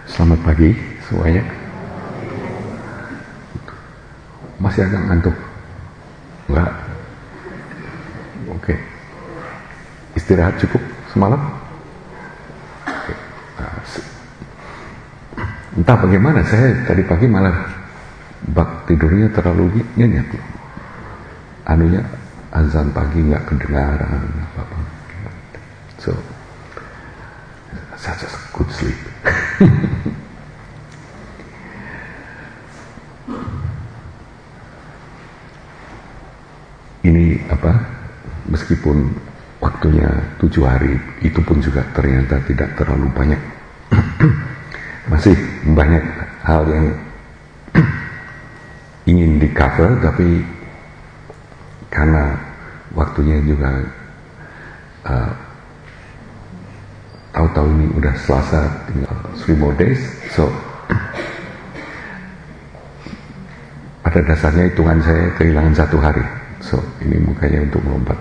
Selamat pagi semuanya. Masih agak ngantuk? Enggak? Oke. Istirahat cukup semalam? Oke. Entah bagaimana, saya tadi pagi malah bak tidurnya terlalu nyenyak. Anunya azan pagi nggak kedengaran apa-apa. So, such a good sleep. Ini apa? Meskipun waktunya 7 hari, itu pun juga ternyata tidak terlalu banyak. Masih banyak hal yang ingin di cover, tapi karena waktunya juga tahu-tahu ini udah Selasa, tinggal 3 more days, so pada dasarnya hitungan saya kehilangan 1 hari, so ini mukanya untuk melompat.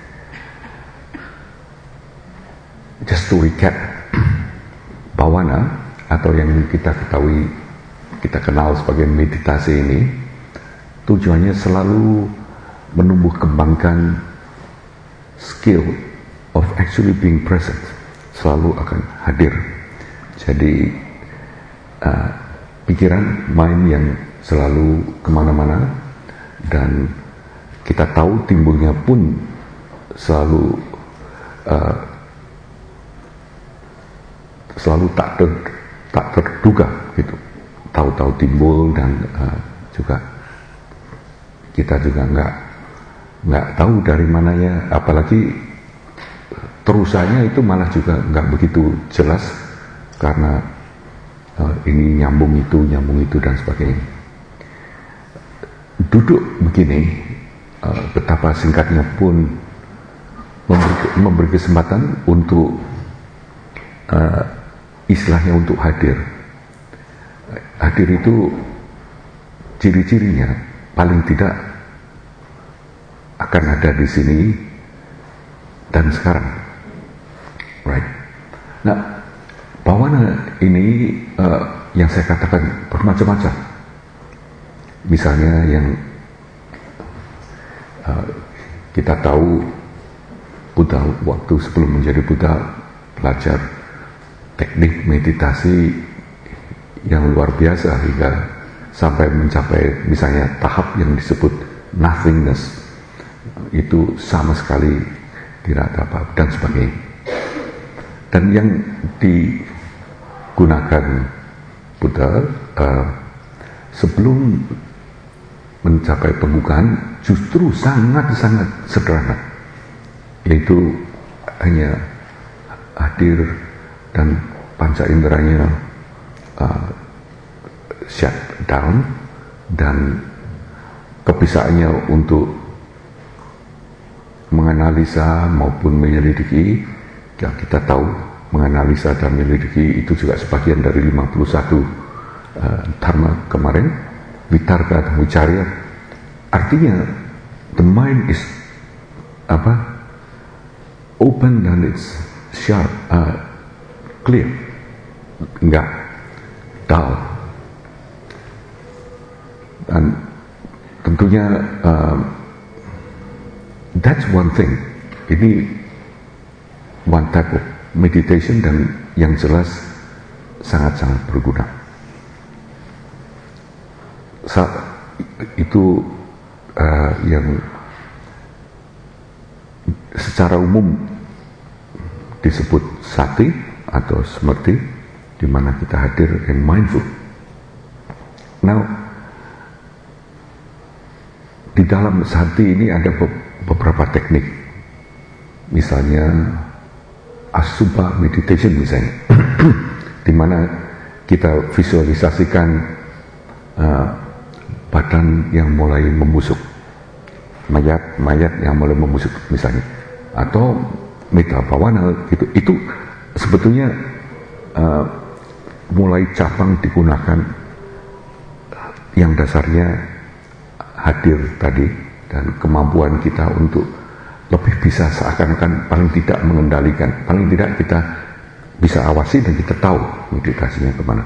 Just to recap, Bhavana atau yang kita ketahui, kita kenal sebagai meditasi ini, tujuannya selalu menumbuh kembangkan skill of actually being present, selalu akan hadir. Jadi pikiran, mind yang selalu kemana-mana, dan kita tahu timbulnya pun selalu tak terduga gitu, tahu-tahu timbul, dan juga kita juga nggak tahu dari mananya, apalagi terusannya itu malah juga nggak begitu jelas karena ini nyambung itu dan sebagainya. Duduk begini, betapa singkatnya pun memberi kesempatan untuk istilahnya untuk hadir. Hadir itu ciri-cirinya paling tidak akan ada di sini dan sekarang, right? Nah, Bhavana ini yang saya katakan bermacam-macam. Misalnya yang kita tahu Buddha waktu sebelum menjadi Buddha belajar teknik meditasi yang luar biasa hingga sampai mencapai misalnya tahap yang disebut nothingness, itu sama sekali tidak ada apa dan sebagainya. Dan yang digunakan Buddha sebelum mencapai pembukaan justru sangat-sangat sederhana, yaitu hanya hadir dan panca inderanya shut down, dan kebisaannya untuk menganalisa maupun menyelidiki. Ya, kita tahu menganalisa dan menyelidiki itu juga sebagian dari 51 dharma kemarin, vitarka dan vicarya. Artinya the mind is open dan it's sharp, clear, enggak dull. Dan tentunya that's one thing. Ini one type of meditation dan yang jelas sangat-sangat berguna. Itu yang secara umum disebut sati atau samadhi, di mana kita hadir and mindful. Now, di dalam sati ini ada beberapa teknik, misalnya asubha meditation misalnya, di mana kita visualisasikan badan yang mulai membusuk, mayat yang mulai membusuk misalnya, atau metta bhavana gitu. Itu sebetulnya mulai cabang digunakan yang dasarnya hadir tadi, dan kemampuan kita untuk lebih bisa seakan-akan paling tidak mengendalikan, paling tidak kita bisa awasi dan kita tahu meditasinya kemana.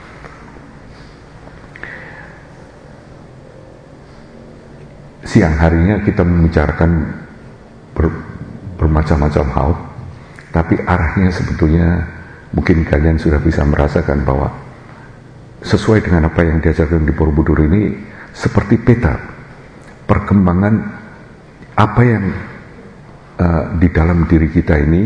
Siang harinya kita membicarakan bermacam-macam hal, tapi arahnya sebetulnya mungkin kalian sudah bisa merasakan bahwa sesuai dengan apa yang diajarkan di Borobudur ini seperti peta perkembangan apa yang di dalam diri kita ini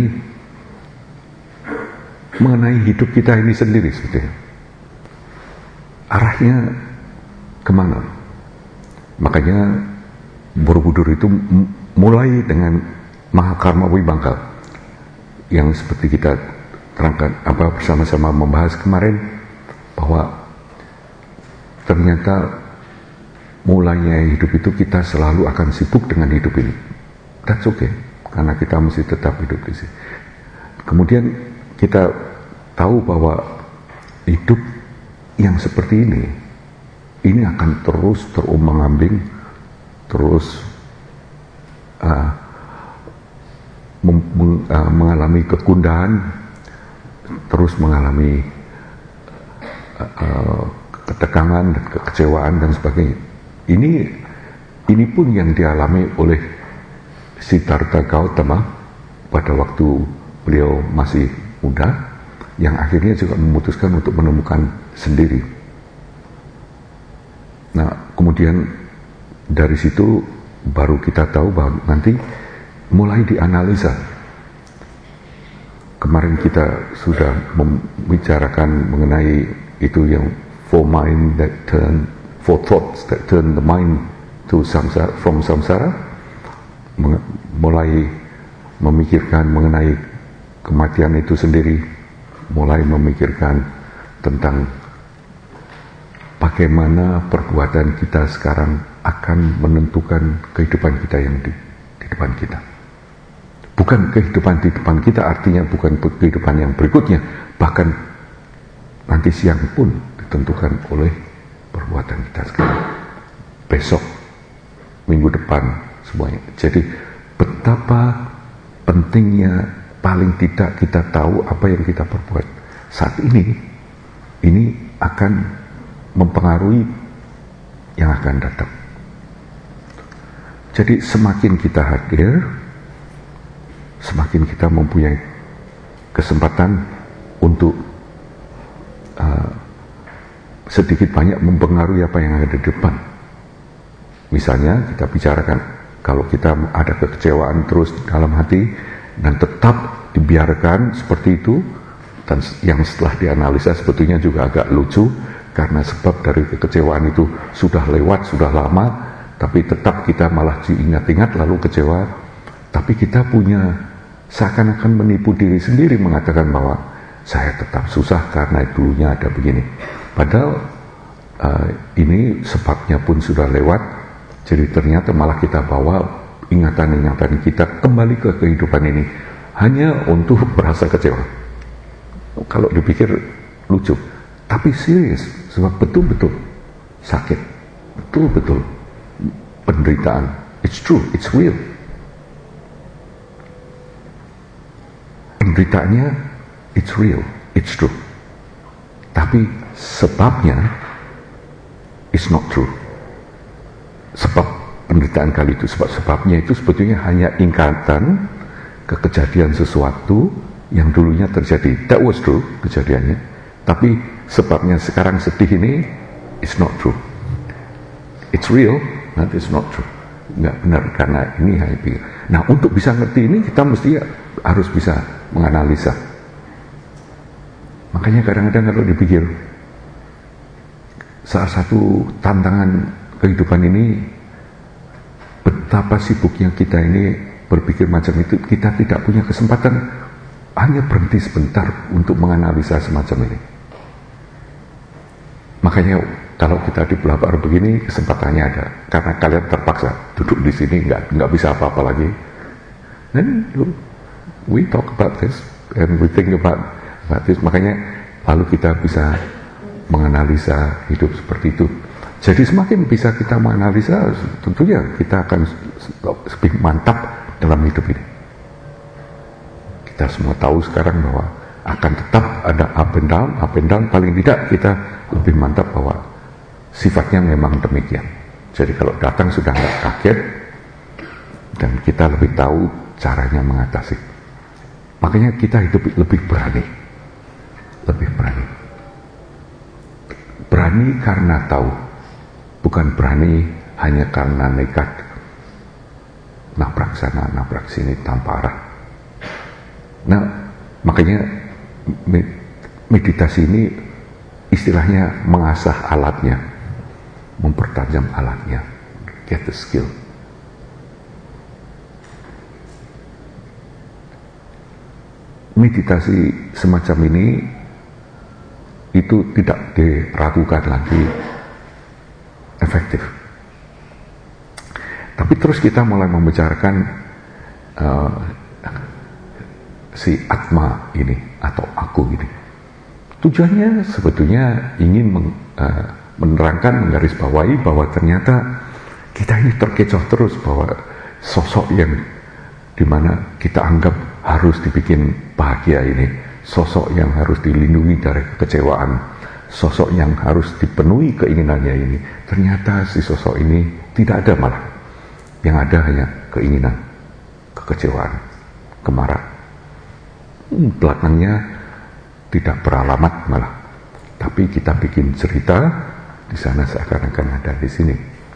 mengenai hidup kita ini sendiri sebetulnya. Arahnya kemana? Makanya Borobudur itu mulai dengan Mahakarma Wibangka yang seperti kita terangkan bersama-sama membahas kemarin, bahwa ternyata mulainya hidup itu kita selalu akan sibuk dengan hidup ini. That's okay, karena kita mesti tetap hidup di sini. Kemudian kita tahu bahwa hidup yang seperti ini akan terus terombang-ambing, terus mengalami kegundahan, terus mengalami ketegangan dan kekecewaan dan sebagainya. Ini pun yang dialami oleh Siddhartha Gautama pada waktu beliau masih muda, yang akhirnya juga memutuskan untuk menemukan sendiri. Nah, kemudian dari situ baru kita tahu bahwa nanti mulai dianalisa. Kemarin kita sudah membicarakan mengenai itu yang four thoughts that turn the mind to samsara, from samsara, mulai memikirkan mengenai kematian itu sendiri, mulai memikirkan tentang bagaimana perbuatan kita sekarang akan menentukan kehidupan kita yang di depan kita. Bukan kehidupan di depan kita, artinya bukan kehidupan yang berikutnya, bahkan nanti siang pun ditentukan oleh perbuatan kita sekarang, besok, minggu depan, semuanya. Jadi betapa pentingnya paling tidak kita tahu apa yang kita perbuat saat ini akan mempengaruhi yang akan datang. Jadi semakin kita hadir, semakin kita mempunyai kesempatan untuk sedikit banyak mempengaruhi apa yang ada di depan. Misalnya kita bicarakan, kalau kita ada kekecewaan terus dalam hati dan tetap dibiarkan seperti itu, dan yang setelah dianalisa sebetulnya juga agak lucu, karena sebab dari kekecewaan itu sudah lewat, sudah lama, tapi tetap kita malah diingat-ingat lalu kecewa. Tapi kita punya seakan-akan menipu diri sendiri mengatakan bahwa saya tetap susah karena dulunya ada begini. Padahal ini sebabnya pun sudah lewat. Jadi ternyata malah kita bawa ingatan-ingatan kita kembali ke kehidupan ini hanya untuk merasa kecewa. Kalau dipikir lucu, tapi serius, sebab betul-betul sakit, betul-betul penderitaan. It's true, it's real. Penderitaannya it's real, it's true. Tapi sebabnya it's not true. Sebab penderitaan kali itu, sebabnya itu sebetulnya hanya ingatan ke kejadian sesuatu yang dulunya terjadi. That was true, kejadiannya. Tapi sebabnya sekarang sedih ini, it's not true. It's real, but it's not true. Nggak benar, karena ini hanya pikir. Nah, untuk bisa ngerti ini, kita mesti harus bisa menganalisa. Makanya kadang-kadang kalau dipikir, salah satu tantangan kehidupan ini, betapa sibuknya kita ini berpikir macam itu, kita tidak punya kesempatan hanya berhenti sebentar untuk menganalisa semacam ini. Makanya kalau kita di Belabar begini, kesempatannya ada, karena kalian terpaksa duduk di sini, nggak bisa apa-apa lagi. Then we talk about this and we think about this. Makanya lalu kita bisa menganalisa hidup seperti itu. Jadi semakin bisa kita menganalisa, tentunya kita akan lebih mantap dalam hidup ini. Kita semua tahu sekarang bahwa akan tetap ada up and down, paling tidak kita lebih mantap bahwa sifatnya memang demikian. Jadi kalau datang sudah nggak kaget, dan kita lebih tahu caranya mengatasi. Makanya kita hidup lebih berani. Lebih berani. Berani karena tahu, bukan berani hanya karena nekat nabrak sana, nabrak sini tanpa arah. Nah, makanya meditasi ini istilahnya mengasah alatnya, mempertajam alatnya, get the skill. Meditasi semacam ini itu tidak diragukan lagi efektif. Tapi terus kita mulai membicarakan si Atma ini atau aku ini. Tujuannya sebetulnya ingin menerangkan, menggarisbawahi bahwa ternyata kita ini terkecoh terus bahwa sosok yang dimana kita anggap harus dibikin bahagia ini, sosok yang harus dilindungi dari kekecewaan, sosok yang harus dipenuhi keinginannya ini, ternyata si sosok ini tidak ada, malah yang ada hanya keinginan, kekecewaan, kemarahan. Belakangnya tidak beralamat malah, tapi kita bikin cerita di sana seakan-akan ada di sini.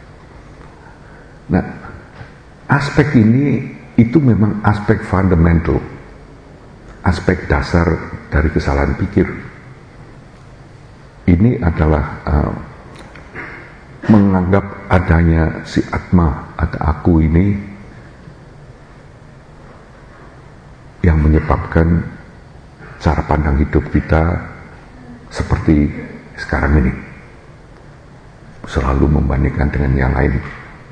Nah, aspek ini itu memang aspek fundamental, aspek dasar dari kesalahan pikir. Ini adalah menganggap adanya si Atma atau aku ini yang menyebabkan cara pandang hidup kita seperti sekarang ini, selalu membandingkan dengan yang lain.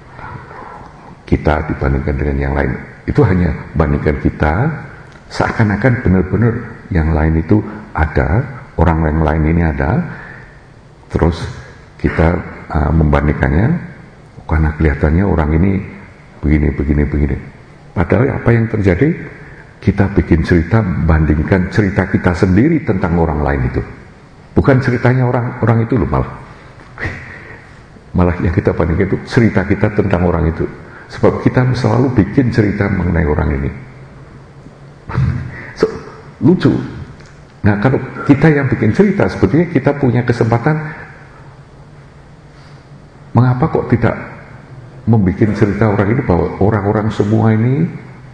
Kita dibandingkan dengan yang lain, itu hanya bandingkan kita seakan-akan benar-benar yang lain itu ada, orang yang lain ini ada, terus kita membandingkannya karena kelihatannya orang ini begini. Padahal apa yang terjadi? Kita bikin cerita, bandingkan cerita kita sendiri tentang orang lain itu, bukan ceritanya orang itu loh, malah yang kita bandingkan itu cerita kita tentang orang itu. Sebab kita selalu bikin cerita mengenai orang ini. So, lucu. Nah, kalau kita yang bikin cerita, sebetulnya kita punya kesempatan. Mengapa kok tidak membuat cerita orang ini bahwa orang-orang semua ini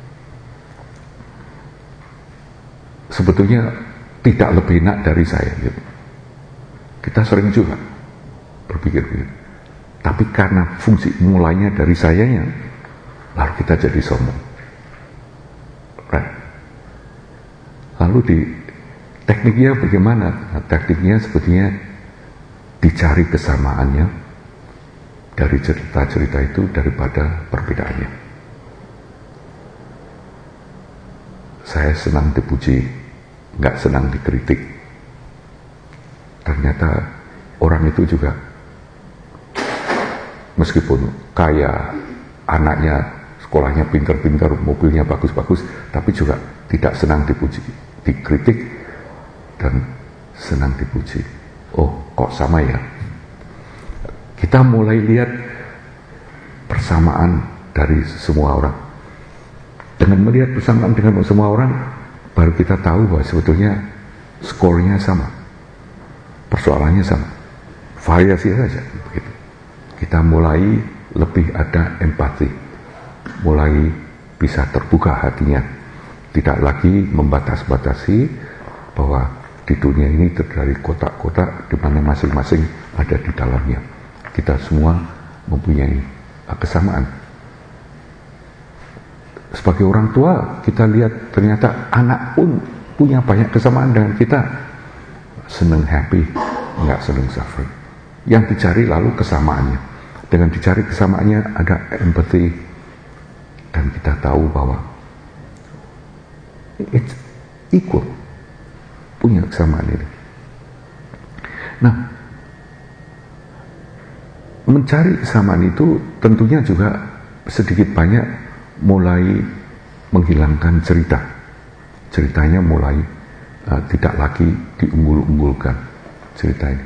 sebetulnya tidak lebih enak dari saya gitu. Kita sering juga berpikir begitu. Tapi karena fungsi mulainya dari sayanya, lalu kita jadi sombong. Right. Lalu di tekniknya bagaimana? Nah, tekniknya sebetulnya dicari kesamaannya dari cerita-cerita itu daripada perbedaannya. Saya senang dipuji, nggak senang dikritik. Ternyata orang itu juga, meskipun kaya, anaknya sekolahnya pintar-pintar, mobilnya bagus-bagus, tapi juga tidak senang dipuji, dikritik, dan senang dipuji. Oh, kok sama ya? Kita mulai lihat persamaan dari semua orang. Dengan melihat persamaan dengan semua orang, baru kita tahu bahwa sebetulnya skornya sama, persoalannya sama, variasi saja. Begitu. Kita mulai lebih ada empati, mulai bisa terbuka hatinya, tidak lagi membatas-batasi bahwa di dunia ini terdiri kotak-kotak di mana masing-masing ada di dalamnya. Kita semua mempunyai kesamaan. Sebagai orang tua, kita lihat ternyata anak pun punya banyak kesamaan dengan kita. Senang happy, nggak senang suffering. Yang dicari lalu kesamaannya. Dengan dicari kesamaannya ada empathy, dan kita tahu bahwa it's equal, punya kesamaan ini. Nah, mencari kesamaan itu tentunya juga sedikit banyak mulai menghilangkan ceritanya mulai tidak lagi diunggul-unggulkan cerita ini.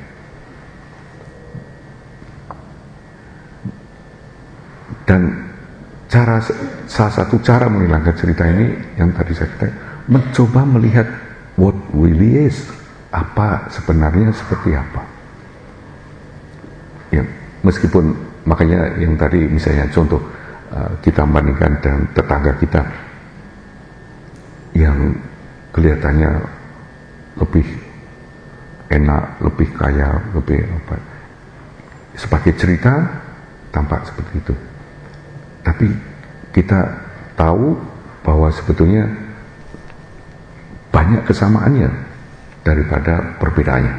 Dan salah satu cara menghilangkan cerita ini yang tadi saya katakan, mencoba melihat what really is, apa sebenarnya seperti apa. Ya, meskipun makanya yang tadi misalnya contoh kita bandingkan dengan tetangga kita yang kelihatannya lebih enak, lebih kaya, lebih apa, sebagai cerita tampak seperti itu. Tapi kita tahu bahwa sebetulnya banyak kesamaannya daripada perbedaannya.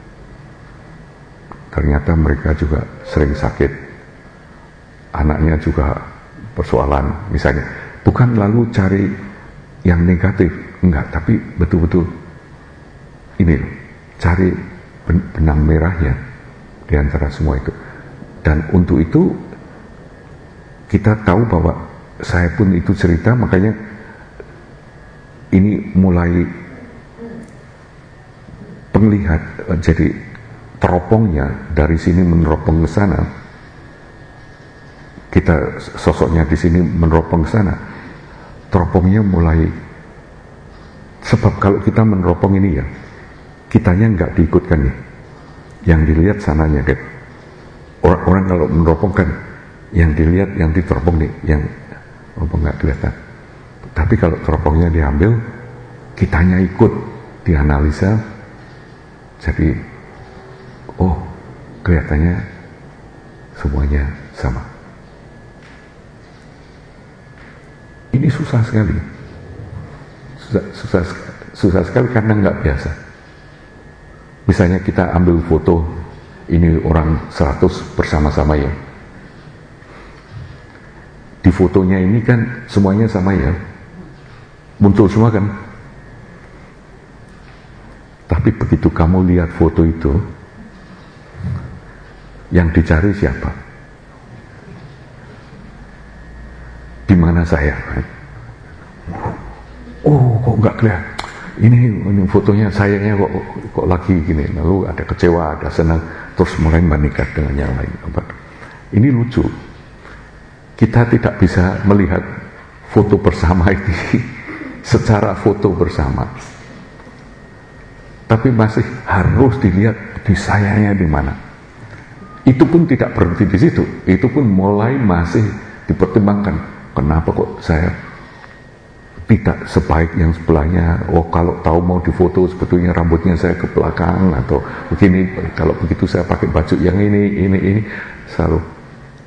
Ternyata mereka juga sering sakit, anaknya juga persoalan misalnya. Bukan lalu cari yang negatif, enggak, tapi betul-betul ini cari benang merahnya di antara semua itu. Dan untuk itu kita tahu bahwa saya pun itu cerita, makanya ini mulai penglihat, jadi teropongnya dari sini meneropong ke sana. Kita sosoknya di sini meneropong ke sana. Teropongnya mulai, sebab kalau kita meneropong ini ya, kitanya nggak diikutkan nih. Yang dilihat sananya deh. Orang kalau meneropong kan yang dilihat, yang diteropong nih, yang teropong nggak kelihatan. Tapi kalau teropongnya diambil, kitanya ikut dianalisa, jadi oh kelihatannya semuanya sama. Ini susah sekali, susah sekali karena nggak biasa. Misalnya kita ambil foto, ini orang 100 bersama-sama ya. Di fotonya ini kan semuanya sama ya, muncul semua kan. Tapi begitu kamu lihat foto itu, yang dicari siapa? Di mana saya? Oh, kok nggak kelihatan? Ini fotonya sayangnya kok lagi gini. Lalu ada kecewa, ada senang, terus mulai membandingkan dengan yang lain. Ini lucu. Kita tidak bisa melihat foto bersama ini secara foto bersama. Tapi masih harus dilihat di sayanya di mana. Itu pun tidak berhenti di situ. Itu pun mulai masih dipertimbangkan. Kenapa kok saya tidak sebaik yang sebelahnya? Oh, kalau tahu mau difoto sebetulnya rambutnya saya ke belakang atau begini. Kalau begitu saya pakai baju yang ini selalu.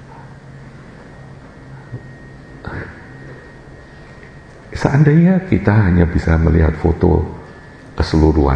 Seandainya kita hanya bisa melihat foto keseluruhan,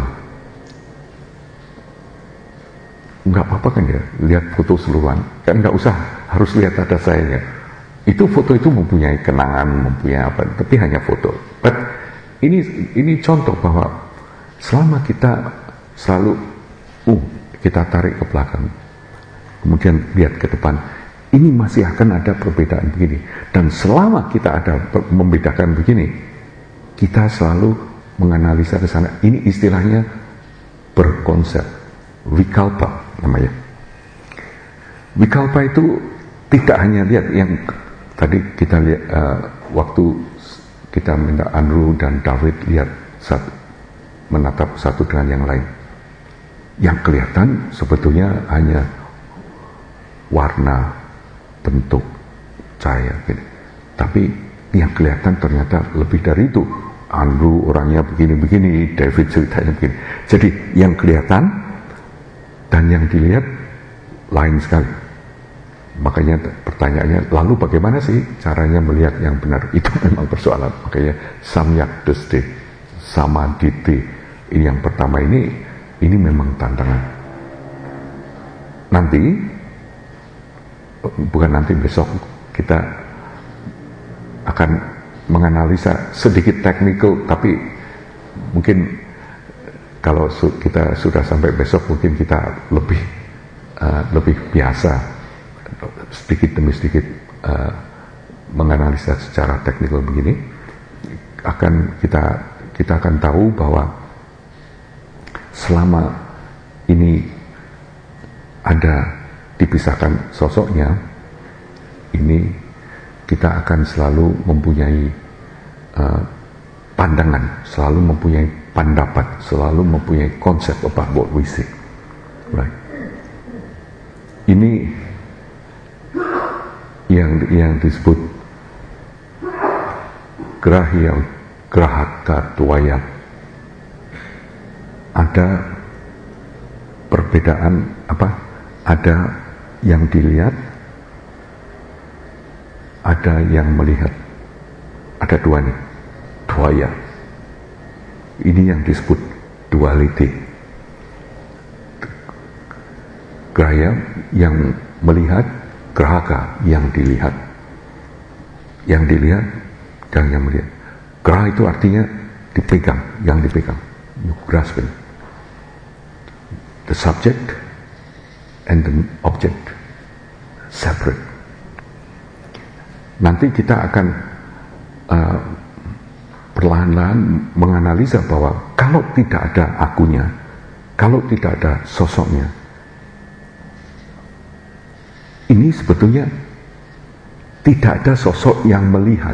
nggak apa-apa kan ya, lihat foto keseluruhan, kan nggak usah harus lihat ada sayanya. Itu foto itu mempunyai kenangan, mempunyai apa, tapi hanya foto. But ini contoh bahwa selama kita selalu kita tarik ke belakang, kemudian lihat ke depan, ini masih akan ada perbedaan begini. Dan selama kita ada membedakan begini, kita selalu menganalisa ke sana. Ini istilahnya berkonsep, wikalpa namanya. Wikalpa itu tidak hanya lihat yang tadi kita lihat waktu kita minta Andrew dan David lihat menatap satu dengan yang lain. Yang kelihatan sebetulnya hanya warna, bentuk, cahaya gitu. Tapi yang kelihatan ternyata lebih dari itu. Andrew orangnya begini-begini, David ceritanya begini. Jadi yang kelihatan dan yang dilihat lain sekali. Makanya pertanyaannya, lalu bagaimana sih caranya melihat yang benar? Itu memang persoalan. Makanya samyak desti, samaditi. Ini yang pertama ini memang tantangan. Nanti bukan nanti, besok kita akan menganalisa sedikit teknikal, tapi mungkin kalau kita sudah sampai besok mungkin kita lebih biasa sedikit demi sedikit menganalisa secara teknikal begini. Kita akan tahu bahwa selama ini ada dipisahkan sosoknya, ini kita akan selalu mempunyai pandangan, selalu mempunyai pendapat, selalu mempunyai konsep about what we see. Right? Ini yang disebut grahaka dwaya. Ada perbedaan apa? Ada yang dilihat, ada yang melihat. Ada dua nih, dwaya. Ini yang disebut duality. Grahya yang melihat, grahaka yang dilihat. Yang dilihat dan yang melihat. Graha itu artinya dipegang, yang dipegang. You grasp it. The subject and the object separate. Nanti kita akan perlahan-lahan menganalisa bahwa kalau tidak ada akunya, kalau tidak ada sosoknya, ini sebetulnya tidak ada sosok yang melihat.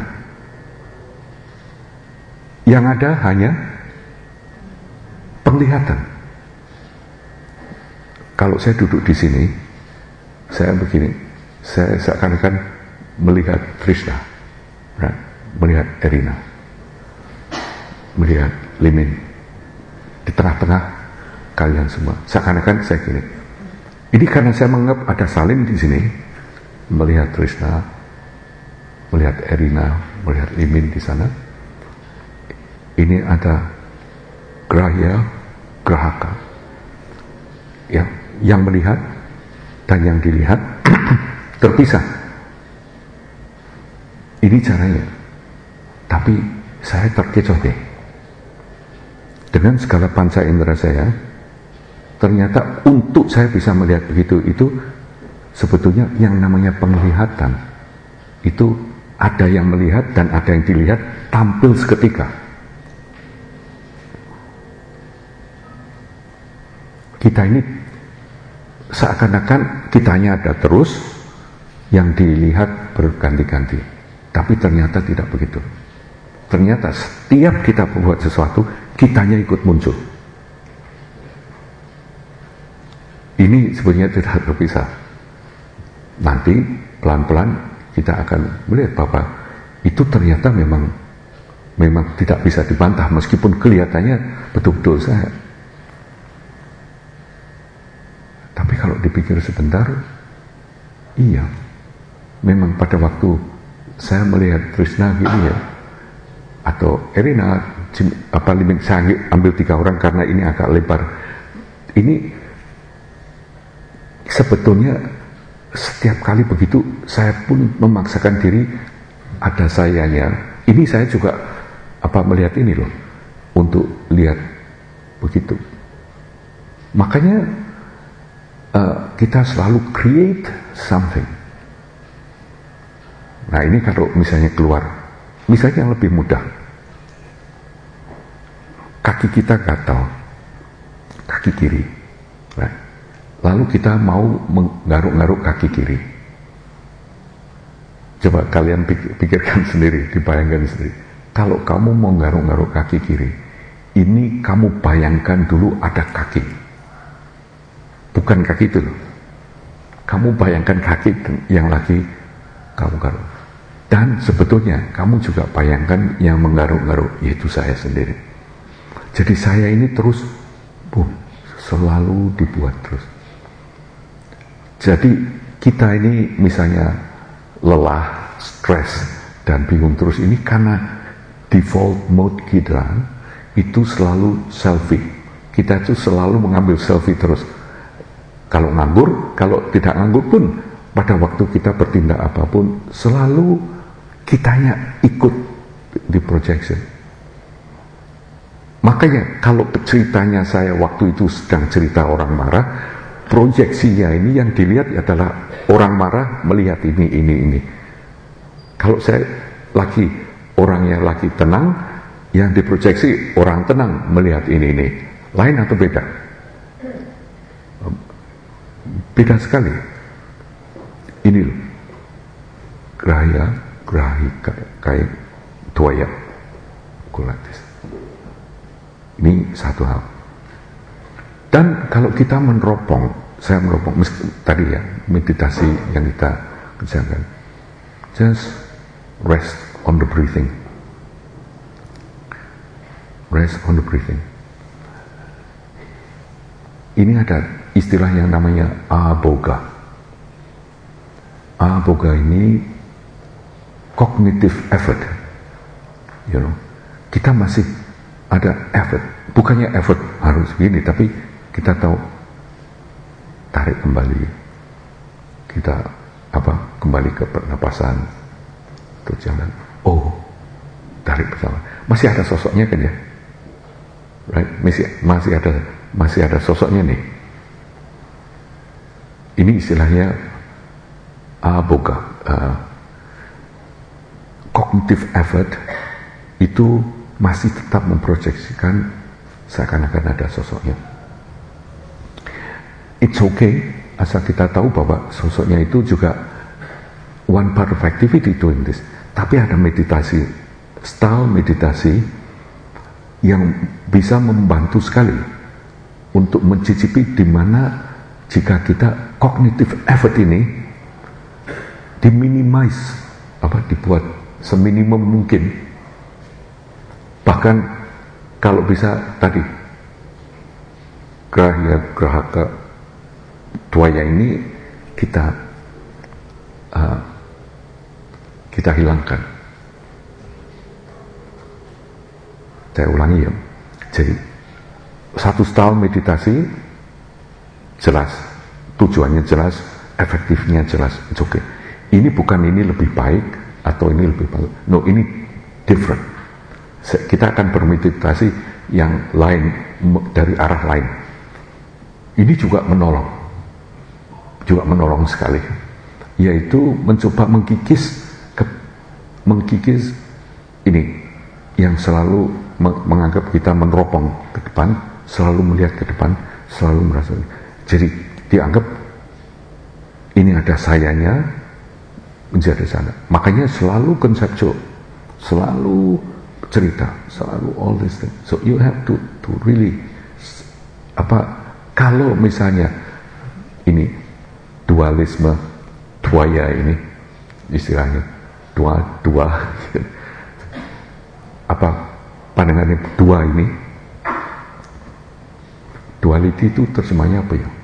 Yang ada hanya penglihatan. Kalau saya duduk di sini, saya begini, saya seakan-akan melihat Trishna, right? Melihat Erina, melihat Limin, di tengah-tengah kalian semua. Seakan-akan saya gini. Ini karena saya menganggap ada Salim di sini, melihat Trishna, melihat Erina, melihat Limin di sana. Ini ada grahya, grahaka. Yang melihat dan yang dilihat terpisah. Ini caranya. Tapi saya terkecoh deh. Dengan segala panca indera saya, ternyata untuk saya bisa melihat begitu, itu sebetulnya yang namanya penglihatan. Itu ada yang melihat dan ada yang dilihat tampil seketika. Kita ini seakan-akan kitanya ada terus, yang dilihat berganti-ganti. Tapi ternyata tidak begitu. Ternyata setiap kita membuat sesuatu, kitanya ikut muncul. Ini sebenarnya tidak terpisah. Nanti pelan-pelan kita akan melihat bahwa itu ternyata memang tidak bisa dibantah, meskipun kelihatannya betul-betul saya. Tapi kalau dipikir sebentar, iya, memang pada waktu saya melihat Trishna gini ya, atau Erina, Limin, saya ambil 3 orang karena ini agak lebar. Ini sebetulnya setiap kali begitu, saya pun memaksakan diri, ada sayanya. Ini saya juga melihat ini loh, untuk lihat begitu. Makanya kita selalu create something. Nah ini kalau misalnya keluar, misalnya yang lebih mudah, kaki kita gatal, kaki kiri, right? Lalu kita mau menggaruk-garuk kaki kiri. Coba kalian pikirkan sendiri, dibayangkan sendiri. Kalau kamu mau garuk-garuk kaki kiri, ini kamu bayangkan dulu ada kaki. Bukan kaki itu loh. Kamu bayangkan kaki yang lagi kamu garuk. Dan sebetulnya kamu juga bayangkan yang menggaruk-garuk, yaitu saya sendiri. Jadi saya ini terus selalu dibuat terus. Jadi kita ini misalnya lelah, stres, dan bingung terus, ini karena default mode kita itu selalu selfie. Kita itu selalu mengambil selfie terus. Kalau nganggur, kalau tidak nganggur pun, pada waktu kita bertindak apapun, selalu kitanya ikut di projection. Makanya kalau ceritanya saya waktu itu sedang cerita orang marah, proyeksinya ini yang dilihat adalah orang marah melihat ini. Kalau saya orangnya lagi tenang, yang diproyeksi orang tenang melihat ini. Lain atau beda? Beda sekali. Ini loh, grahi kayak tuaya kulatis. Ini satu hal. Dan kalau kita saya meneropong tadi ya, meditasi yang kita kerjakan, just rest on the breathing. Rest on the breathing. Ini ada istilah yang namanya aboga. Aboga ini cognitive effort. Kita masih ada effort. Bukannya effort harus begini, tapi kita tahu tarik kembali. Kita kembali ke pernapasan. Terus jalan. Tarik bersama. Masih ada sosoknya kan ya? Right? Masih ada sosoknya nih. Ini istilahnya aboga. Cognitive effort itu masih tetap memproyeksikan seakan-akan ada sosoknya. It's okay, asal kita tahu bahwa sosoknya itu juga one part of activity doing this. Tapi ada meditasi, style meditasi yang bisa membantu sekali untuk mencicipi di mana jika kita cognitive effort ini diminimize, dibuat seminimum mungkin. Bahkan kalau bisa tadi grahaka tuaya ini kita hilangkan. Saya ulangi ya. Jadi satu style meditasi jelas, tujuannya jelas, efektifnya jelas. It's okay. Ini bukan ini lebih baik atau ini lebih baik. No, ini different. Kita akan bermeditasi yang lain dari arah lain. Ini juga menolong sekali, yaitu mencoba mengkikis ini yang selalu menganggap kita meneropong ke depan, selalu melihat ke depan, selalu merasa. Jadi dianggap ini ada sayanya menjadi sana. Makanya selalu konseptual, selalu cerita, selalu all this thing. So you have to really kalau misalnya ini dualisme tuaya ini istilahnya dua pandangannya dua ini, duality itu terjemahnya apa ya?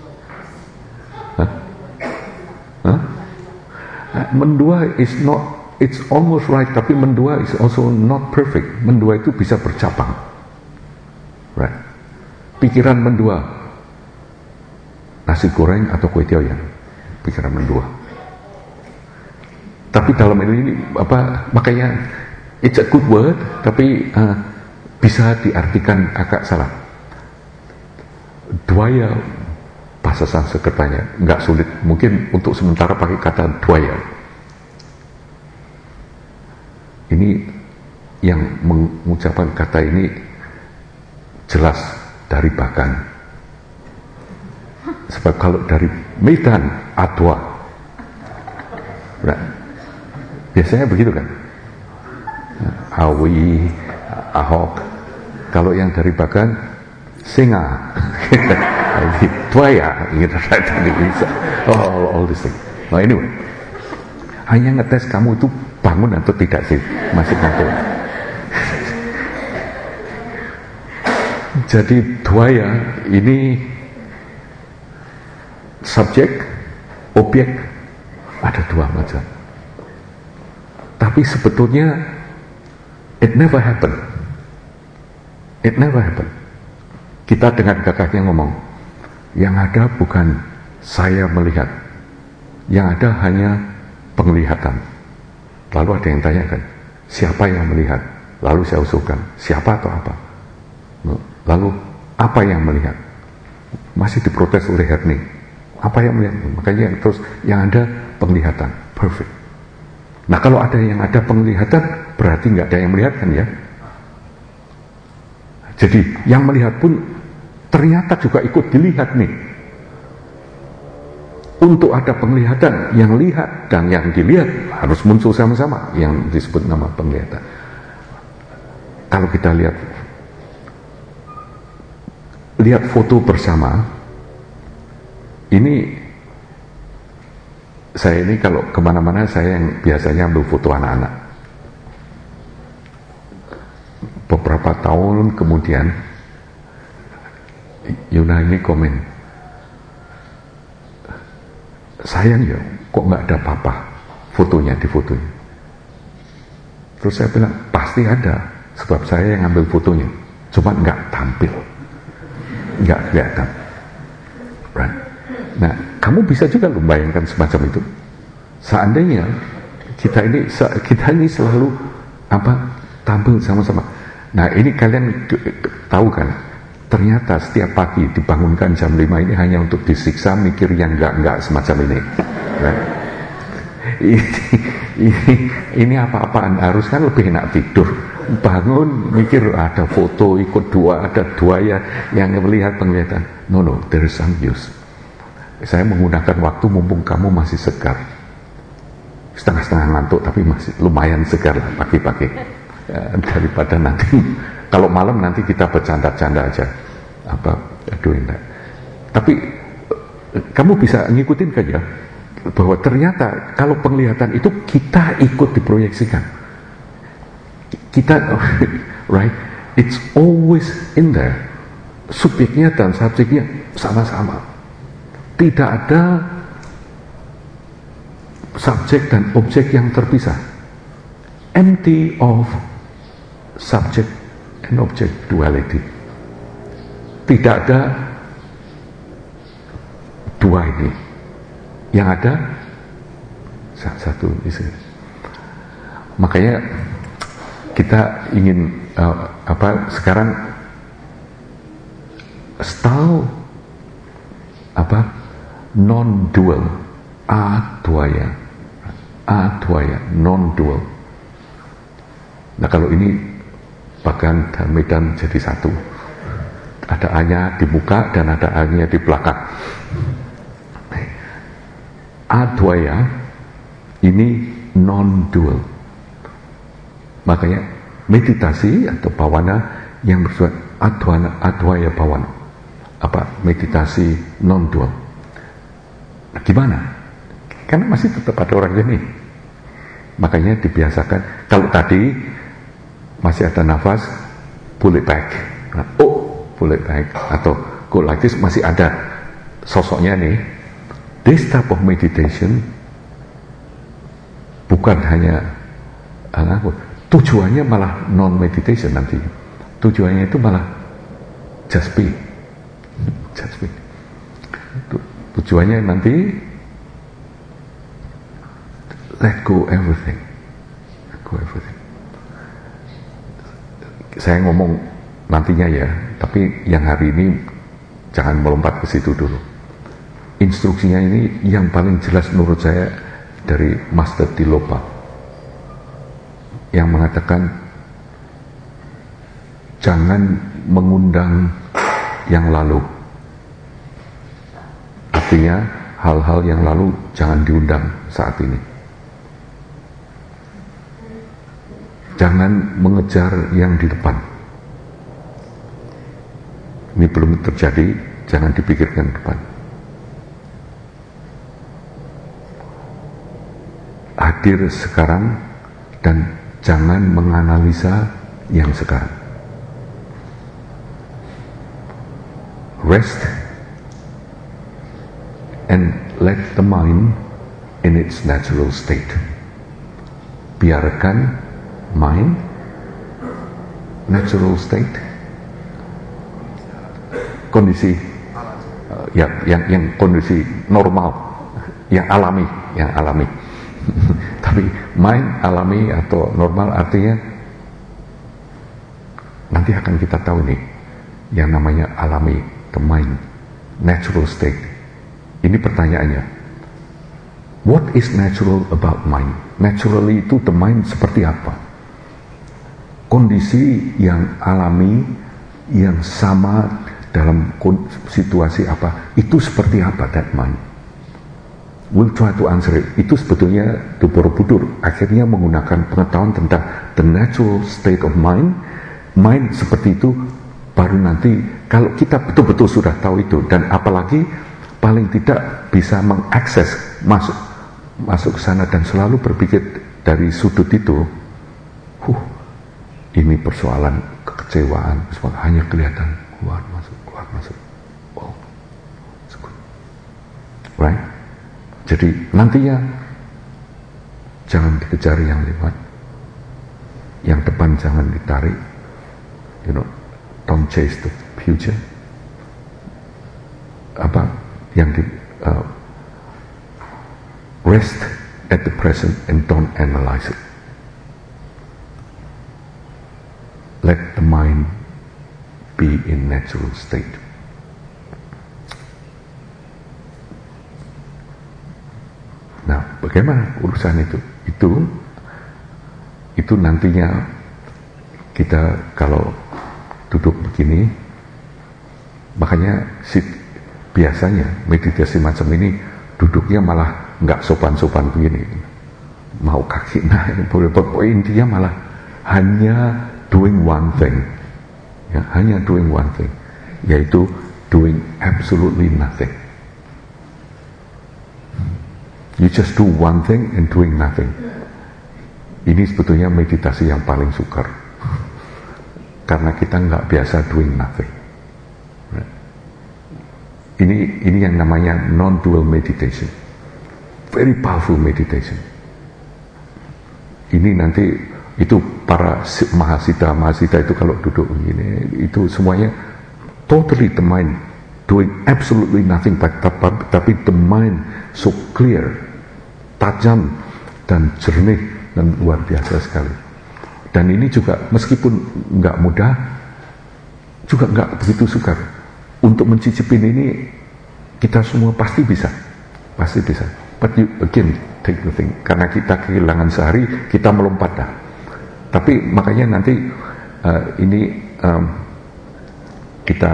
Mendua is not, it's almost right, tapi mendua is also not perfect. Mendua itu bisa bercabang, right? Pikiran mendua, nasi goreng atau kue tiaw ya, pikiran mendua. Tapi dalam ini makanya it's a good word, tapi bisa diartikan agak salah. Dwaya bahasa Sanskertanya nggak sulit, mungkin untuk sementara pakai kata dwaya. Ini yang mengucapkan kata ini jelas dari bahkan. Sebab kalau dari Medan Adwa, biasanya begitu kan? Awi, Ahok. Kalau yang dari bahkan Singa, Dwaya, gitu. Bisa. All this thing. Nah anyway, hanya ngetes kamu itu bangun atau tidak sih, masih ngatur. Jadi Dwaya ini subjek, objek ada dua macam. Tapi sebetulnya it never happen. It never happen. Kita dengar kakaknya ngomong, yang ada bukan saya melihat, yang ada hanya penglihatan. Lalu ada yang tanyakan, siapa yang melihat? Lalu saya usulkan, siapa atau apa? Lalu apa yang melihat? Masih diprotes oleh Herni. Apa yang melihat? Makanya terus yang ada penglihatan, perfect. Nah kalau ada yang ada penglihatan, berarti nggak ada yang melihat kan ya? Jadi yang melihat pun ternyata juga ikut dilihat nih. Untuk ada penglihatan, yang lihat dan yang dilihat harus muncul sama-sama, yang disebut nama penglihatan. Kalau kita lihat foto bersama, saya ini kalau kemana-mana saya yang biasanya ambil foto anak-anak. Beberapa tahun kemudian Yuna ini komen, sayang ya, kok nggak ada papa fotonya di fotonya. Terus saya bilang, pasti ada, sebab saya yang ambil fotonya, cuma nggak tampil, nggak kelihatan. Right? Nah, kamu bisa juga membayangkan semacam itu. Seandainya kita ini selalu tampil sama-sama. Nah, ini kalian tahu kan? Ternyata setiap pagi dibangunkan jam 5 ini hanya untuk disiksa mikir yang enggak semacam ini. Nah, ini apa-apaan, harus kan lebih enak tidur. Bangun mikir ada foto ikut ada dua yang melihat penglihatan. No, there is some use. Saya menggunakan waktu mumpung kamu masih segar. Setengah-setengah ngantuk tapi masih lumayan segar lah pagi-pagi. Daripada nanti kalau malam nanti kita bercanda-canda aja doing that. Tapi kamu bisa ngikutin kan ya, bahwa ternyata kalau penglihatan itu kita ikut diproyeksikan, kita right, it's always in there, subjeknya dan subjeknya sama-sama, tidak ada subjek dan objek yang terpisah, empty of subject and object duality. Tidak ada dua ini, yang ada satu isi. Makanya kita ingin sekarang style non-dual, advaya, non-dual. Nah, kalau ini Bagan dan Medan jadi satu. Ada A-nya di muka dan ada A-nya di belakang. Advaya ini non-dual. Makanya meditasi atau bawana yang bersifat advaya bawana, meditasi non-dual. Nah, gimana? Karena masih tetap ada orang gini. Makanya dibiasakan, kalau tadi masih ada nafas, pull it back. Nah, pull it back. Atau go like this, masih ada sosoknya nih. This type of meditation bukan hanya tujuannya malah non-meditation nanti. Tujuannya itu malah just be. Tujuannya nanti let go everything. Saya ngomong nantinya ya, tapi yang hari ini jangan melompat ke situ dulu. Instruksinya ini yang paling jelas menurut saya dari Master Tilopa, yang mengatakan jangan mengundang yang lalu. Artinya hal-hal yang lalu jangan diundang saat ini. Jangan mengejar yang di depan. Ini belum terjadi, jangan dipikirkan depan. Hadir sekarang dan jangan menganalisa yang sekarang. Rest and let the mind in its natural state. Biarkan mind, natural state, kondisi yang kondisi normal, yang alami. Tapi mind alami atau normal artinya nanti akan kita tahu nih yang namanya alami, the mind, natural state. Ini pertanyaannya, what is natural about mind? Naturally itu the mind seperti apa? Kondisi yang alami, yang sama dalam situasi apa, itu seperti apa that mind. We'll try to answer it. Itu sebetulnya Borobudur akhirnya menggunakan pengetahuan tentang the natural state of mind. Mind seperti itu, baru nanti kalau kita betul-betul sudah tahu itu, dan apalagi paling tidak bisa mengakses masuk ke sana dan selalu berpikir dari sudut itu, ini persoalan kekecewaan, hanya kelihatan keluar masuk. Oh, it's good. Right? Jadi nantinya jangan dikejar yang lewat, yang depan jangan ditarik, don't chase the future. Rest at the present and don't analyze it. Let the mind be in natural state. Nah, bagaimana urusan itu? Itu nantinya kita kalau duduk begini, makanya biasanya meditasi macam ini duduknya malah nggak sopan-sopan begini, mau kaki naik, intinya malah hanya doing one thing, hanya doing one thing, yaitu doing absolutely nothing. You just do one thing and doing nothing. Ini sebetulnya meditasi yang paling sukar, karena kita nggak biasa doing nothing. Ini yang namanya non-dual meditation, very powerful meditation. Ini nanti itu para mahasiswa itu kalau duduk begini, itu semuanya totally the mind doing absolutely nothing, tapi the mind so clear, tajam dan jernih dan luar biasa sekali. Dan ini juga meskipun nggak mudah, juga nggak begitu sukar. Untuk mencicipin ini kita semua pasti bisa. But you again take the thing, karena kita kehilangan sehari, kita melompat dah. Tapi makanya nanti kita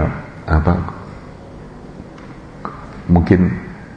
mungkin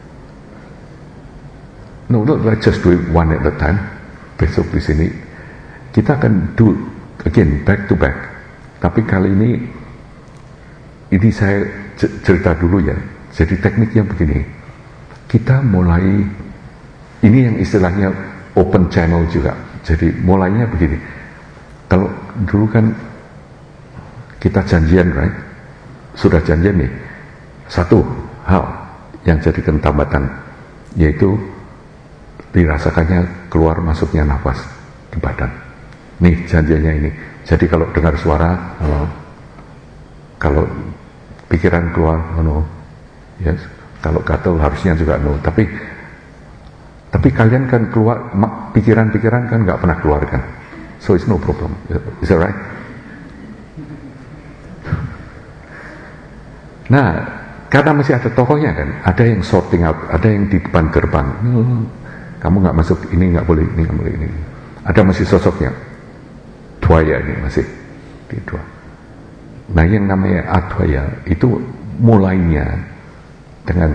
let's just do it one at a time. Besok di sini kita akan do again back to back. Tapi kali ini saya cerita dulu ya. Jadi tekniknya begini. Kita mulai, ini yang istilahnya open channel juga. Jadi mulainya begini. Kalau dulu kan kita janjian, right? Sudah janjian nih. Satu hal yang jadikan tambatan, yaitu dirasakannya keluar masuknya nafas di badan. Nih janjiannya ini. Jadi kalau dengar suara, kalau pikiran keluar, no. Yes. Kalau gatel harusnya juga no. Tapi kalian kan keluar, pikiran-pikiran kan nggak pernah keluar kan. So it's no problem. Is that right? Nah, karena masih ada tokohnya kan, ada yang sorting out, ada yang di depan gerbang. Kamu nggak masuk, ini nggak boleh, ini nggak boleh, ini. Ada masih sosoknya. Dwaya ini masih di dua. Nah, yang namanya adwaya itu mulainya dengan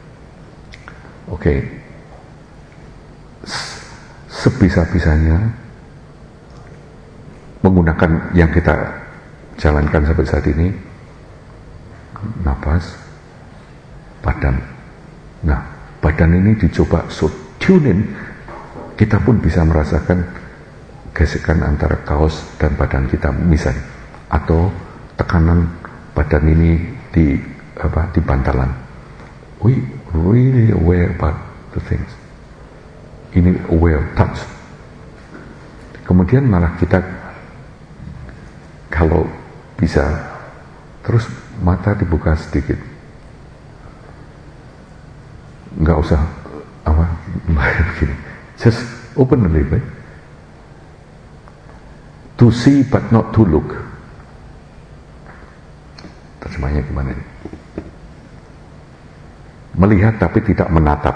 sebisa-bisanya menggunakan yang kita jalankan sampai saat ini, nafas, badan. Nah, badan ini dicoba tune in, kita pun bisa merasakan gesekan antara kaos dan badan kita misalnya, atau tekanan badan ini di bantalan. We really aware about the things. Ini aware touch. Kemudian malah kita kalau bisa terus mata dibuka sedikit. Nggak usah begini. Just open a little bit. To see but not to look. Terjemahnya gimana ini? Melihat tapi tidak menatap.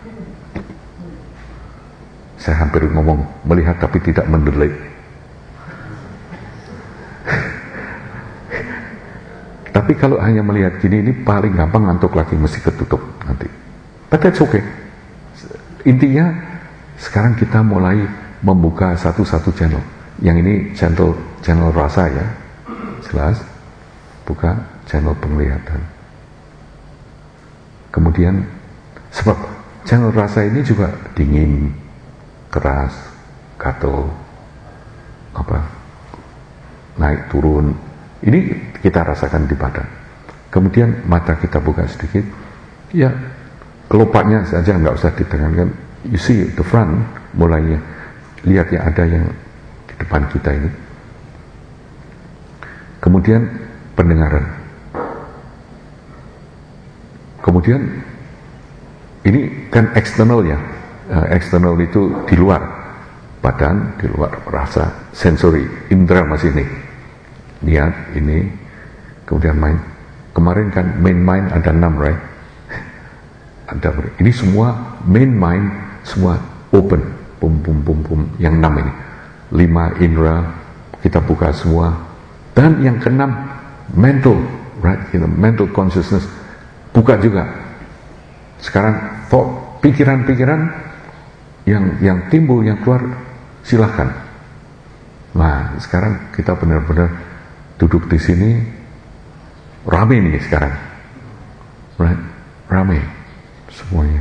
Saya hampir ngomong melihat tapi tidak mendelik. Tapi kalau hanya melihat gini, ini paling gampang ngantuk lagi, mesti ketutup nanti. But that's okay. Intinya sekarang kita mulai membuka satu-satu channel. Yang ini channel rasa ya, jelas. Buka channel penglihatan. Kemudian sebab channel rasa ini juga dingin, keras, gatel, naik turun. Ini kita rasakan di badan. Kemudian mata kita buka sedikit, ya kelopaknya saja nggak usah ditekankan. You see the front, mulainya lihat ya ada yang di depan kita ini. Kemudian pendengaran. Kemudian ini kan eksternal ya, eksternal itu di luar badan, di luar rasa, sensori, indera masih ini. Lihat ini, kemudian main. Kemarin kan main mind ada 6, right? Ini semua main mind, semua open, yang 6 ini. 5 indera kita buka semua, dan yang ke-6 mental, right? Mental consciousness buka juga. Sekarang thought, pikiran-pikiran yang timbul, yang keluar, silahkan. Nah, sekarang kita benar-benar duduk di sini, rame nih sekarang, right? Rame semuanya.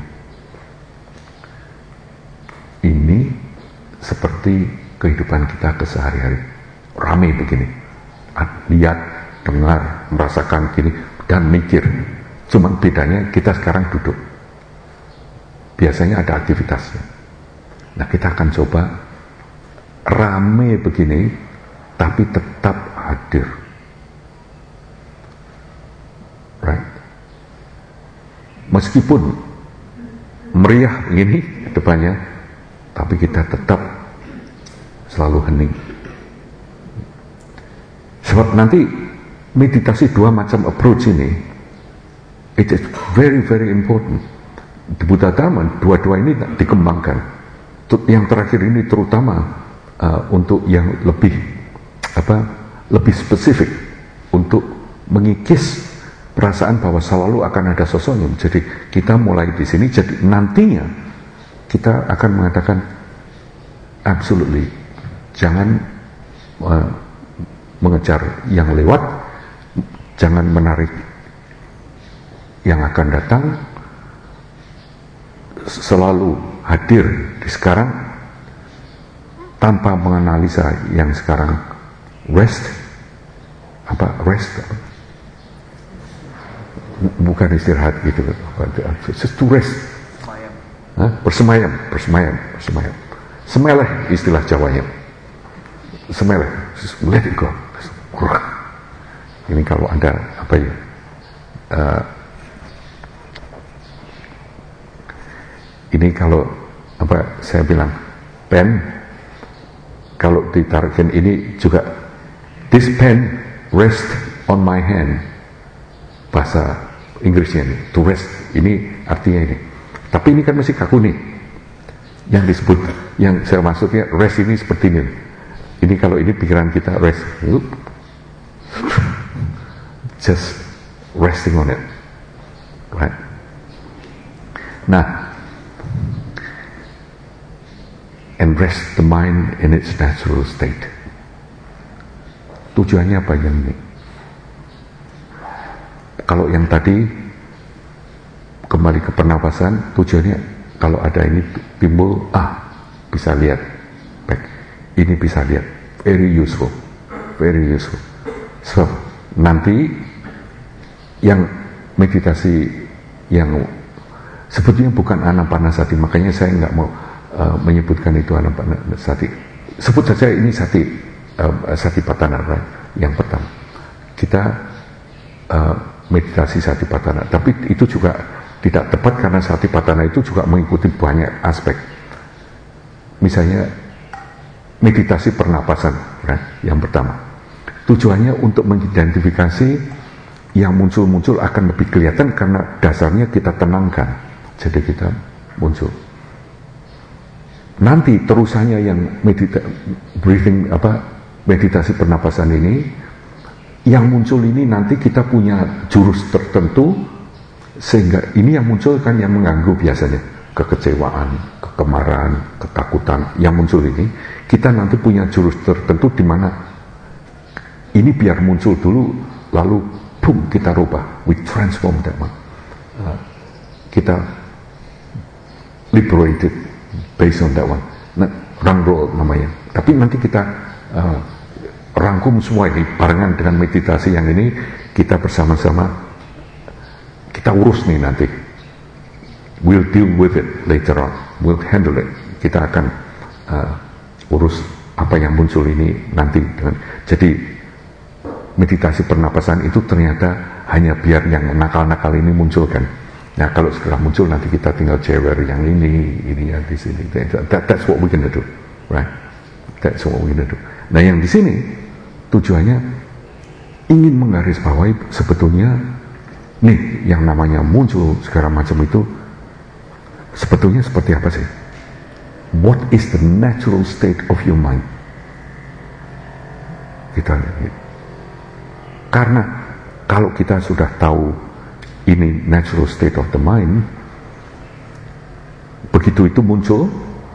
Ini seperti kehidupan kita kesehari-hari, rame begini, lihat, dengar, merasakan gini, dan mikir. Cuman bedanya kita sekarang duduk, biasanya ada aktivitasnya. Nah, kita akan coba rame begini, tapi tetap hadir, right? Meskipun meriah begini depannya, tapi kita tetap selalu hening. Sebab nanti meditasi 2 macam approach ini, it is very very important. Di Buddha Dharma dua-dua ini dikembangkan. Yang terakhir ini terutama untuk yang lebih spesifik, untuk mengikis perasaan bahwa selalu akan ada sosoknya. Jadi kita mulai di sini, jadi nantinya kita akan mengatakan absolutely jangan mengejar yang lewat, jangan menarik yang akan datang, selalu hadir di sekarang tanpa menganalisa yang sekarang. Rest bukan istirahat gitu, just to rest, bersemayam, semeleh istilah Jawanya, semeleh, just let it go. Ini kalau ada ini kalau saya bilang pen, kalau ditarikin ini juga, this pen rest on my hand, bahasa Inggrisnya ini, to rest, ini artinya ini. Tapi ini kan masih kaku nih, yang disebut, yang saya maksudnya rest ini seperti ini. Ini kalau ini pikiran kita rest, just resting on it, right? Nah, and rest the mind in its natural state. Tujuannya apa yang ini? Kalau yang tadi kembali ke pernapasan, tujuannya kalau ada ini timbul, bisa lihat back, ini bisa lihat, very useful. So nanti yang meditasi yang sebetulnya bukan anapanasati, makanya saya nggak mau menyebutkan itu anapanasati. Sebut saja ini satipatthana, right? Yang pertama kita meditasi satipatthana, tapi itu juga tidak tepat karena satipatthana itu juga mengikuti banyak aspek. Misalnya meditasi pernapasan, right? Yang pertama tujuannya untuk mengidentifikasi yang muncul akan lebih kelihatan karena dasarnya kita tenangkan, jadi kita muncul. Nanti terusannya yang meditasi pernapasan ini yang muncul ini nanti kita punya jurus tertentu, sehingga ini yang muncul kan yang mengganggu biasanya, kekecewaan, kemarahan, ketakutan yang muncul ini, kita nanti punya jurus tertentu di mana ini biar muncul dulu, lalu boom, kita rubah, we transform that one. Kita liberated based on that one. Nah, rangkul namanya. Tapi nanti kita rangkum semua ini barengan dengan meditasi yang ini, kita bersama-sama kita urus nih nanti. We'll deal with it later on. We'll handle it. Kita akan urus apa yang muncul ini nanti dengan. Jadi meditasi pernapasan itu ternyata hanya biar yang nakal-nakal ini muncul kan. Nah kalau segera muncul nanti kita tinggal jewer yang ini yang di sini. That's what we're gonna do, right? That's what we're gonna do. Nah yang di sini tujuannya ingin menggarisbawahi sebetulnya nih yang namanya muncul segala macam itu sebetulnya seperti apa sih? What is the natural state of your mind? Kita lihat. Karena kalau kita sudah tahu ini natural state of the mind, begitu itu muncul,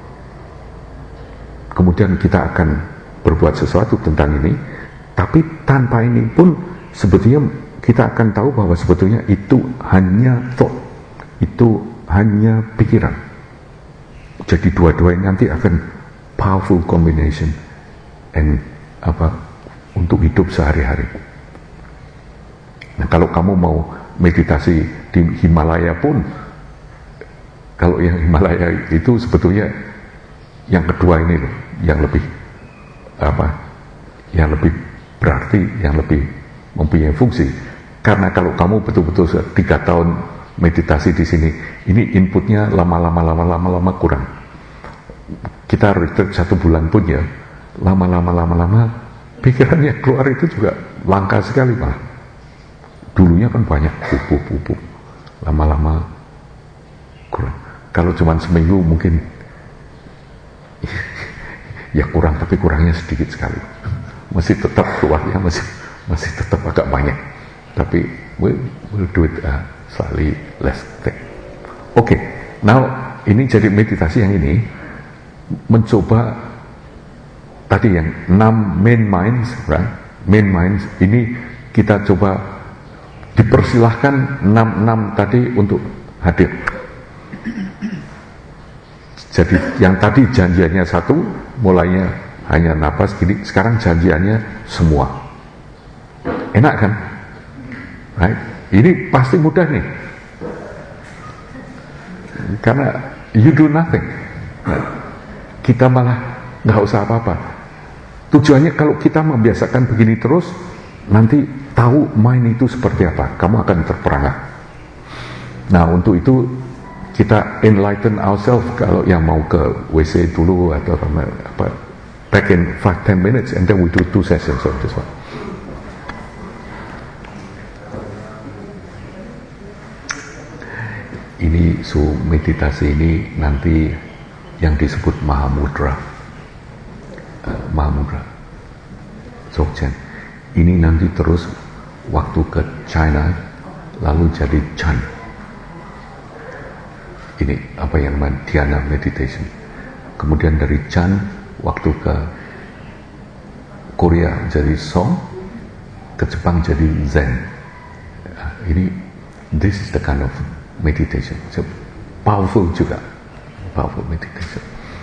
kemudian kita akan berbuat sesuatu tentang ini, tapi tanpa ini pun sebetulnya kita akan tahu bahwa sebetulnya itu hanya thought, itu hanya pikiran. Jadi dua-duanya nanti akan powerful combination and untuk hidup sehari-hari. Nah kalau kamu mau meditasi di Himalaya pun, kalau yang Himalaya itu sebetulnya yang kedua ini loh, yang lebih yang lebih berarti, yang lebih mempunyai fungsi. Karena kalau kamu betul-betul 3 tahun meditasi di sini, ini inputnya lama-lama kurang. Kita retreat 1 bulan pun ya, lama-lama pikirannya keluar itu juga langka sekali malah. Dulunya kan banyak pupuk, lama-lama kurang. Kalau cuma seminggu mungkin ya kurang, tapi kurangnya sedikit sekali. Masih tetap keluarnya masih tetap agak banyak. Tapi we'll do it slightly less thick. Oke, now ini jadi meditasi yang ini mencoba tadi yang 6 main minds, right? Main minds ini kita coba dipersilahkan 6 tadi untuk hadir. Jadi yang tadi janjiannya 1, mulainya hanya napas, gini, sekarang janjiannya semua. Enak kan? Right? Ini pasti mudah nih. Karena you do nothing. Right? Kita malah nggak usah apa-apa. Tujuannya kalau kita membiasakan begini terus, nanti tahu mind itu seperti apa, kamu akan terperangah. Nah untuk itu kita enlighten ourselves. Kalau yang mau ke WC dulu atau back in 5-10 minutes and then we do 2 sessions of this one. Ini meditasi ini nanti yang disebut Mahamudra. Mahamudra Dzogchen. Ini nanti terus waktu ke China lalu jadi Chan. Ini apa yang namanya Dhyana meditation. Kemudian dari Chan waktu ke Korea jadi Song, ke Jepang jadi Zen. Ini this is the kind of meditation. So, powerful juga, powerful meditation.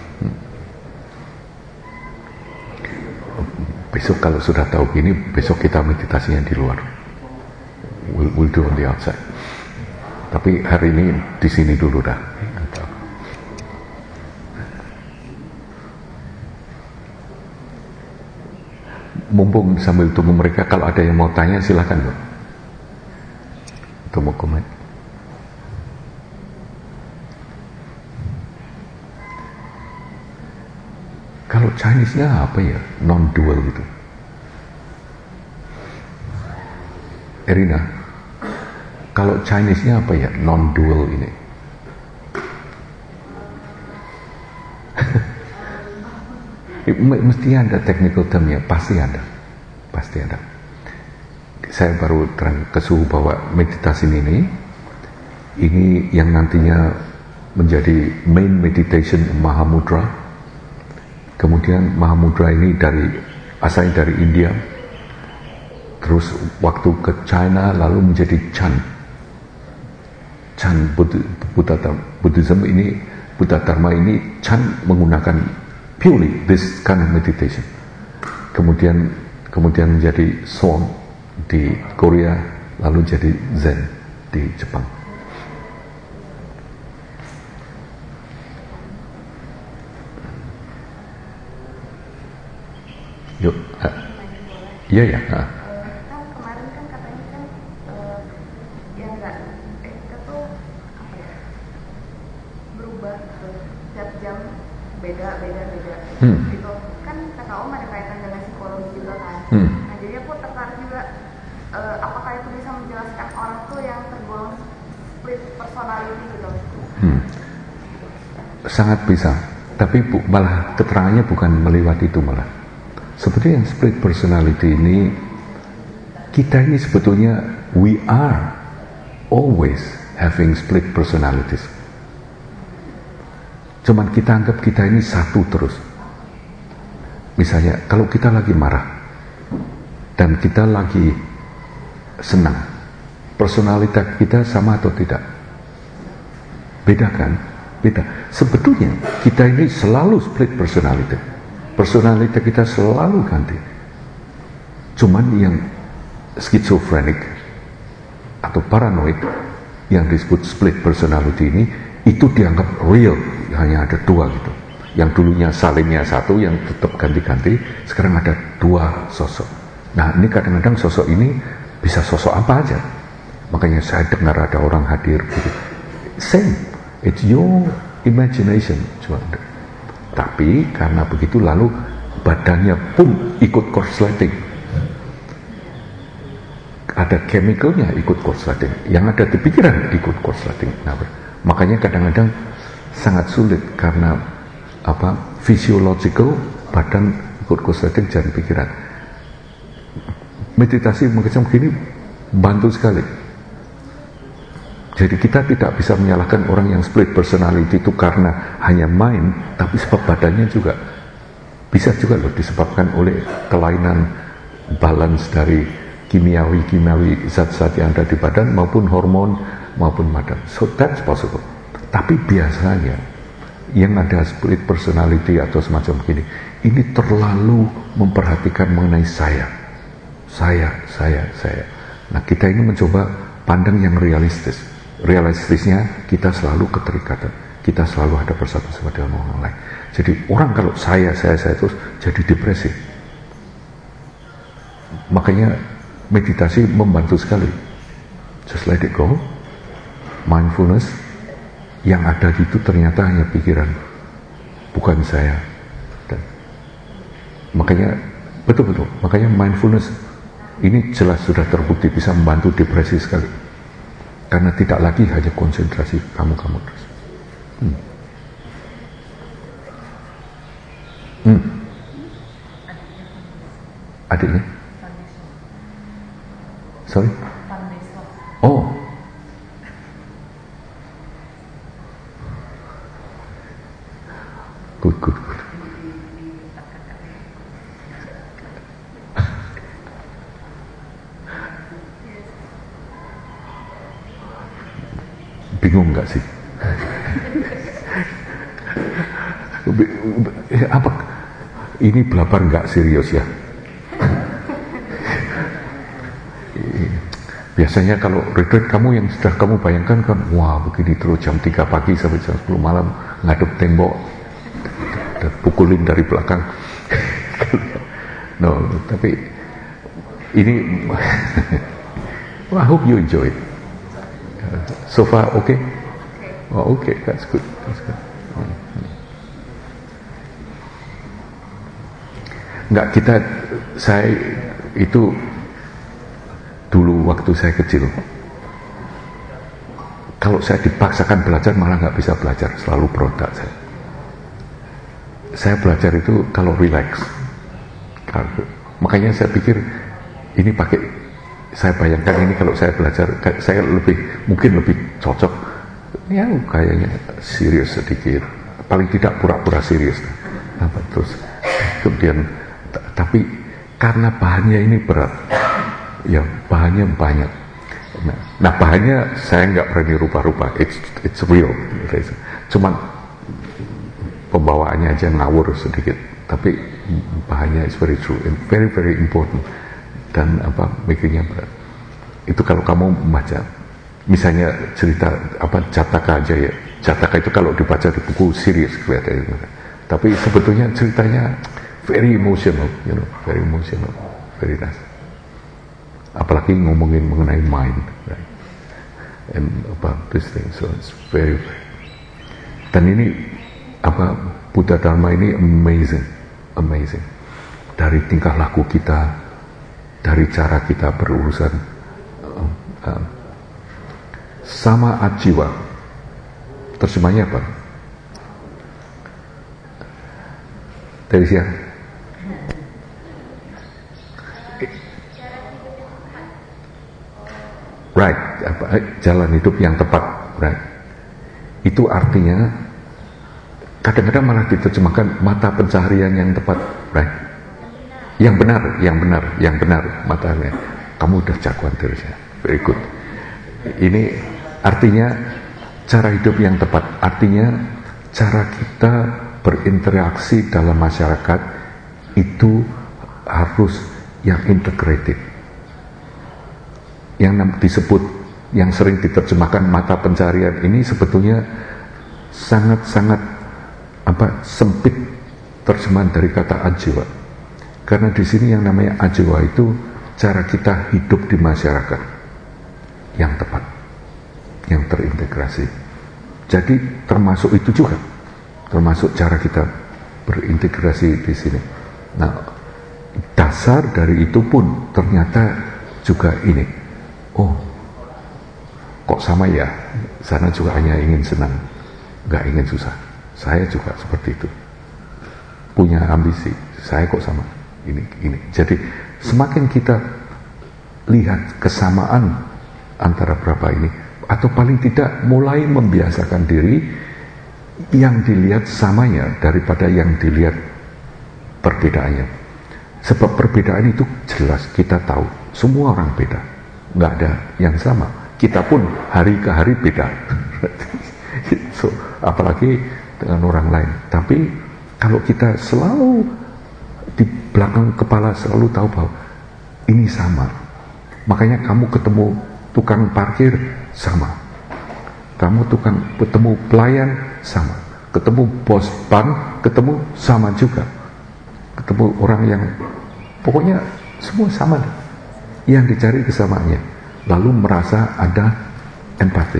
Besok kalau sudah tahu gini, besok kita meditasinya di luar. We'll do on the outside. Tapi hari ini di sini dulu dah. Mumpung sambil tunggu mereka, kalau ada yang mau tanya silakan, Bu. Atau mau komen. Kalau Chinese-nya apa ya? Non-dual gitu. Erina, kalau Chinese-nya apa ya? Non-dual ini. Mesti ada technical term-nya, pasti ada. saya baru terang ke suhu bahwa meditasi ini yang nantinya menjadi main meditation Mahamudra. Kemudian Mahamudra ini asalnya dari India, terus waktu ke China lalu menjadi Chan Buddhism ini, Buddha Dharma ini, Chan menggunakan purely this kind of meditation. Kemudian menjadi Song di Korea, lalu jadi Zen di Jepang. Yuk, iya ya. Kemarin kan katanya kan ya enggak, kita tuh apa ya, berubah setiap jam beda gitu kan. Kata Om ada kaitan dengan psikologi juga kan. Nah jadi aku tertarik juga, apakah itu bisa menjelaskan orang tuh yang tergolong split personality gitu? Sangat bisa, tapi malah keterangannya bukan melewati itu. Malah seperti yang split personality ini, kita ini sebetulnya we are always having split personalities. Cuman kita anggap kita ini satu terus. Misalnya kalau kita lagi marah dan kita lagi senang, personalitas kita sama atau tidak? Beda kan? Beda. Sebetulnya kita ini selalu split personality. Personality kita selalu ganti. Cuman yang schizophrenic atau paranoid yang disebut split personality ini, itu dianggap real, hanya ada dua gitu. Yang dulunya salingnya satu, yang tetap ganti-ganti, sekarang ada dua sosok. Nah ini kadang-kadang sosok ini bisa sosok apa aja. Makanya saya dengar ada orang hadir gitu. Same, it's your imagination. Tapi karena begitu lalu badannya pun ikut korsleting. Ada chemicalnya ikut korsleting. Yang ada di pikiran ikut korsleting. Nah, makanya kadang-kadang sangat sulit karena physiological badan ikut korsleting dan pikiran. Meditasi macam begini bantu sekali. Jadi kita tidak bisa menyalahkan orang yang split personality itu karena hanya mind, tapi sebab badannya juga bisa juga loh disebabkan oleh kelainan balance dari kimiawi zat-zat yang ada di badan maupun hormon maupun badan. So that's possible. Tapi biasanya yang ada split personality atau semacam begini, ini terlalu memperhatikan mengenai saya. Nah kita ini mencoba pandang yang realistis. Realistisnya kita selalu keterikatan, kita selalu ada bersatu sama dengan orang lain. Jadi orang kalau saya terus jadi depresi. Makanya meditasi membantu sekali. Just let it go. Mindfulness, yang ada itu ternyata hanya pikiran, bukan saya. Dan makanya betul-betul, makanya mindfulness ini jelas sudah terbukti bisa membantu depresi sekali. Karena tidak lagi hanya konsentrasi kamu terus. Adiknya? Sorry? Oh. Good. Bingung nggak sih? Apa? Ini belabar nggak serius ya? Biasanya kalau retreat kamu yang sudah kamu bayangkan kan, wah begini terus jam 3 pagi sampai jam 10 malam ngadep tembok dan pukulin dari belakang. No, tapi ini well, I hope you enjoy it. So far okay? Oh, okay, that's good. Enggak, saya itu dulu waktu saya kecil, kalau saya dipaksakan belajar malah nggak bisa belajar, selalu berontak saya belajar itu kalau relax. Makanya saya pikir ini pakai saya bayangkan ini kalau saya belajar, saya mungkin lebih cocok, ya kayaknya serius sedikit, paling tidak pura-pura serius. Terus kemudian, tapi karena bahannya ini berat, ya bahannya banyak. Nah bahannya saya nggak berani rubah-rubah, it's real. Cuman pembawaannya aja ngawur sedikit, tapi bahannya is very true and very very important. Dan mikirnya berat. Itu kalau kamu membaca, misalnya cerita Jataka aja ya. Jataka itu kalau dibaca di buku serius kelihatannya. Tapi sebetulnya ceritanya very emotional, very emotional, very nice. Apalagi ngomongin mengenai mind, right? And about this thing, so it's very. Dan ini Buddha Dharma ini amazing. Dari tingkah laku kita, dari cara kita berurusan, sama ajiwa. Terjemahnya apa? Dari siang. Right, jalan hidup yang tepat, right. Itu artinya kadang-kadang malah diterjemahkan mata pencaharian yang tepat, right. Yang benar matanya. Kamu udah jagoan terusnya, very good. Ini artinya cara hidup yang tepat, artinya cara kita berinteraksi dalam masyarakat itu harus yang integrated. Yang disebut, yang sering diterjemahkan mata pencarian ini sebetulnya sangat-sangat sempit terjemahan dari kata ajiwa. Karena di sini yang namanya ajiwa itu cara kita hidup di masyarakat yang tepat, yang terintegrasi. Jadi termasuk itu juga, termasuk cara kita berintegrasi di sini. Nah, dasar dari itu pun ternyata juga ini. Oh, kok sama ya? Sana juga hanya ingin senang, nggak ingin susah. Saya juga seperti itu, punya ambisi. Saya kok sama. Ini. Jadi semakin kita lihat kesamaan antara berapa ini, atau paling tidak mulai membiasakan diri yang dilihat samanya daripada yang dilihat perbedaannya. Sebab perbedaan itu jelas, kita tahu semua orang beda, nggak ada yang sama. Kita pun hari ke hari beda. So, apalagi dengan orang lain. Tapi kalau kita selalu di belakang kepala selalu tahu bahwa ini sama, makanya kamu ketemu tukang parkir sama, kamu ketemu pelayan sama, ketemu bos bank ketemu sama juga, ketemu orang yang pokoknya semua sama, yang dicari kesamaannya. Lalu merasa ada empati,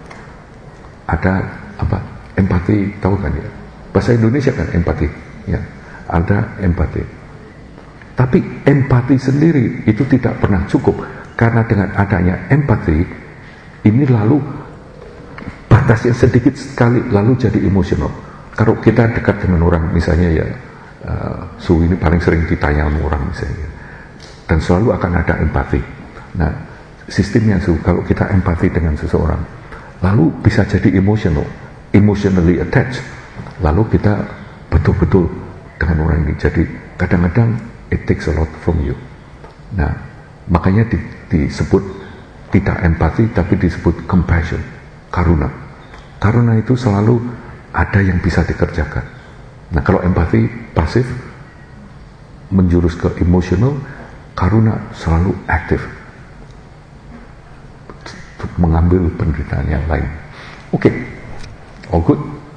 empati, tahu kan ya, bahasa Indonesia kan empati ya. Ada empati. Tapi empati sendiri itu tidak pernah cukup, karena dengan adanya empati ini lalu batasnya sedikit sekali lalu jadi emosional. Kalau kita dekat dengan orang misalnya ya, Su ini paling sering ditanya sama orang misalnya, dan selalu akan ada empati. Nah, sistemnya Su, kalau kita empati dengan seseorang lalu bisa jadi emotionally attached, lalu kita betul-betul dengan orang ini. Jadi kadang-kadang it takes a lot from you. Nah, makanya disebut tidak empati, tapi disebut compassion, karuna. Karuna itu selalu ada yang bisa dikerjakan. Nah, kalau empati pasif menjurus ke emotional, karuna selalu aktif untuk mengambil penderitaan yang lain. Oke, all good.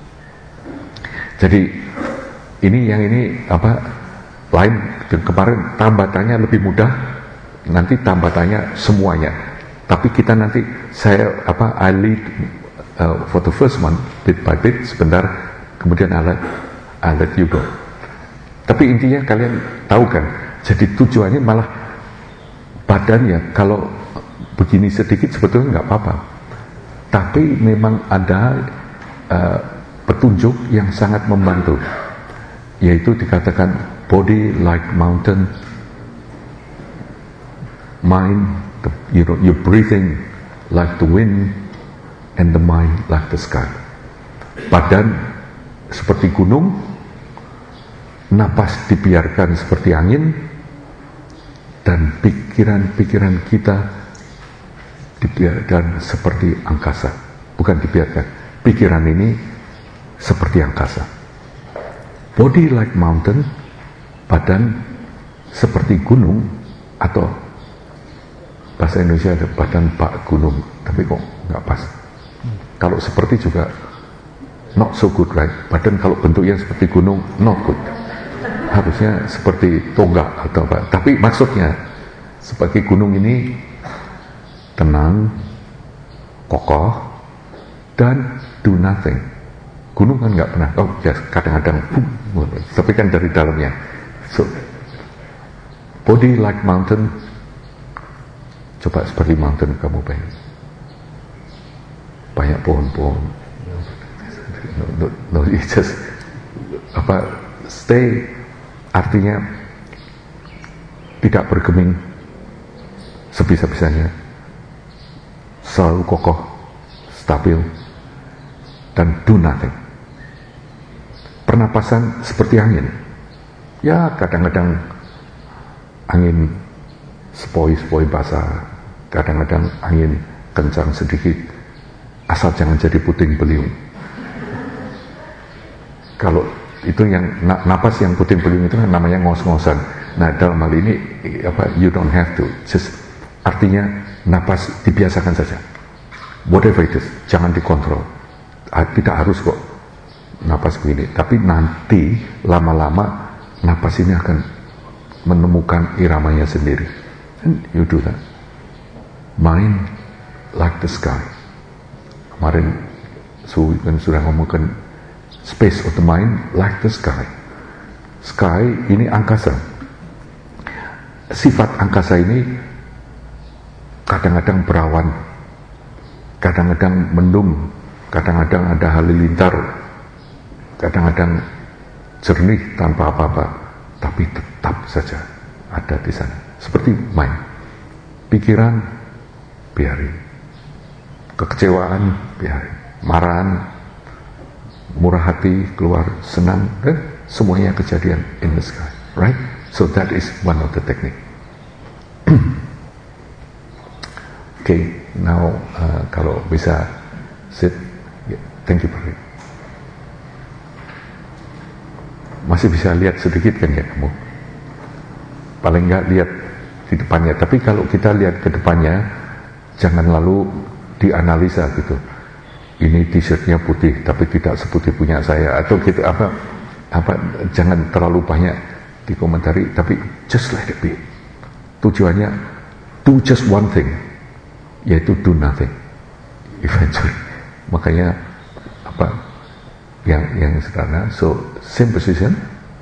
Jadi ini lain. Kemarin tambatannya lebih mudah, nanti tambatannya semuanya. Tapi kita nanti I lead for the first one bit by bit sebentar, kemudian I let you go. Tapi intinya kalian tahu kan, jadi tujuannya malah badannya kalau begini sedikit sebetulnya nggak apa-apa, tapi memang ada petunjuk yang sangat membantu, yaitu dikatakan body like mountain, mind You're breathing like the wind and the mind like the sky. Badan seperti gunung, napas dibiarkan seperti angin, dan pikiran-pikiran kita dibiarkan seperti angkasa. Bukan dibiarkan, pikiran ini seperti angkasa. Body like mountain, badan seperti gunung, atau bahasa Indonesia ada badan pak gunung, tapi kok nggak pas. Kalau seperti juga not so good, right? Badan kalau bentuknya seperti gunung, not good. Harusnya seperti tonggak atau apa. Tapi maksudnya seperti gunung ini tenang, kokoh, dan do nothing. Gunung kan nggak pernah, kadang-kadang, tapi kan dari dalamnya. So, body like mountain, coba seperti mountain kamu pengen. Banyak pohon-pohon. No, it's just stay, artinya tidak bergeming sebisa-bisanya, selalu kokoh, stabil, dan do nothing. Pernapasan seperti angin. Ya, kadang-kadang angin sepoi-sepoi basah, kadang-kadang angin kencang sedikit, asal jangan jadi puting beliung. Kalau itu yang napas yang puting beliung itu kan namanya ngos-ngosan. Nah, dalam hal ini you don't have to, just artinya napas dibiasakan saja. Whatever it is, jangan dikontrol. Tidak harus kok napas begini, tapi nanti lama-lama napas ini akan menemukan iramanya sendiri. And you do that. Mind like the sky. Kemarin sudah ngomongkan space of the mind like the sky. Sky ini angkasa. Sifat angkasa ini kadang-kadang berawan, kadang-kadang mendung, kadang-kadang ada halilintar, kadang-kadang jernih tanpa apa-apa, tapi tetap saja ada di sana. Seperti mind. Pikiran biarin, kekecewaan biarin, marahan, murah hati keluar, senang, semuanya kejadian in the sky, right? So that is one of the technique. Okay, now kalau bisa sit, thank you Pak. Masih bisa lihat sedikit kan ya kamu? Paling nggak lihat di depannya. Tapi kalau kita lihat ke depannya, jangan lalu dianalisa gitu. Ini t-shirtnya putih, tapi tidak seputih punya saya, atau gitu apa jangan terlalu banyak dikomentari, tapi just let it be. Tujuannya do just one thing, yaitu do nothing. Eventually, makanya yang sederhana. So same position.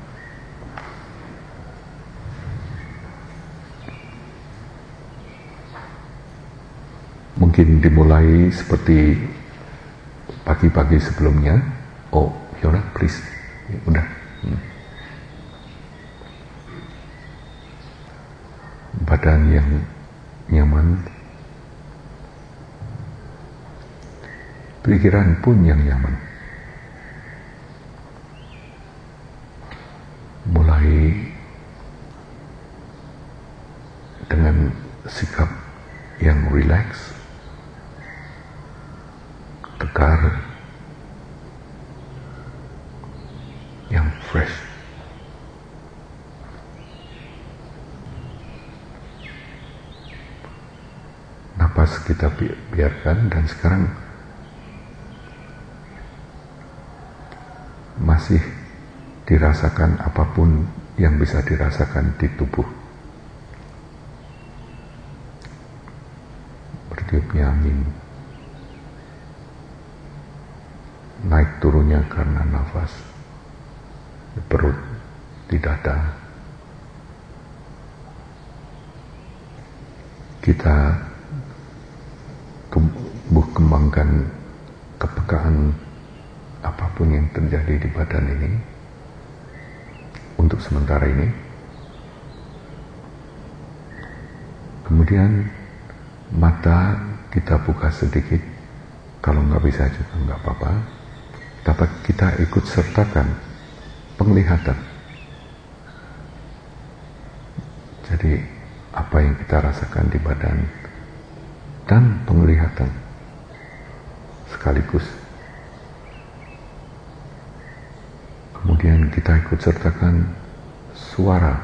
Mungkin dimulai seperti pagi-pagi sebelumnya. Oh, Yona, please. Ya, udah. Badan yang nyaman, pikiran pun yang nyaman. Mulai dengan sikap yang rileks, tegar, yang fresh. Napas kita biarkan, dan sekarang masih dirasakan apapun yang bisa dirasakan di tubuh. Bertiupnya angin, naik turunnya karena nafas di perut, di dada. Kita tumbuh kembangkan kepekaan apapun yang terjadi di badan ini untuk sementara ini. Kemudian Mata kita buka sedikit, kalau nggak bisa juga nggak apa-apa. Dapat kita ikut sertakan penglihatan. Jadi apa yang kita rasakan di badan dan penglihatan sekaligus. Kemudian kita ikut sertakan suara.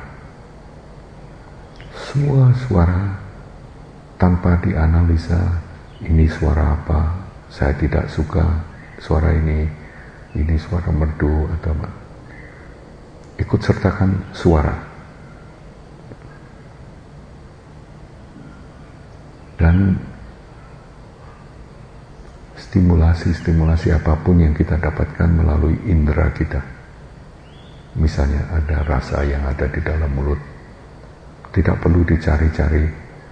Semua suara tanpa dianalisa, ini suara apa, saya tidak suka suara ini suara merdu atau apa. Ikut sertakan suara. Dan stimulasi apapun yang kita dapatkan melalui indera kita. Misalnya ada rasa yang ada di dalam mulut, tidak perlu dicari-cari.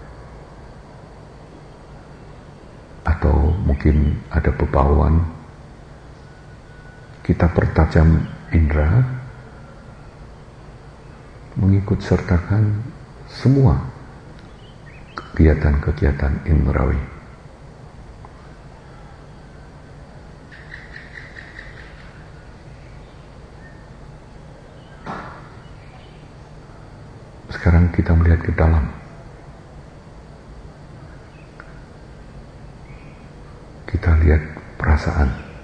Atau mungkin ada bebauan, kita pertajam indera, mengikut sertakan semua kegiatan-kegiatan indrawi. Sekarang kita melihat ke dalam. Kita lihat perasaan.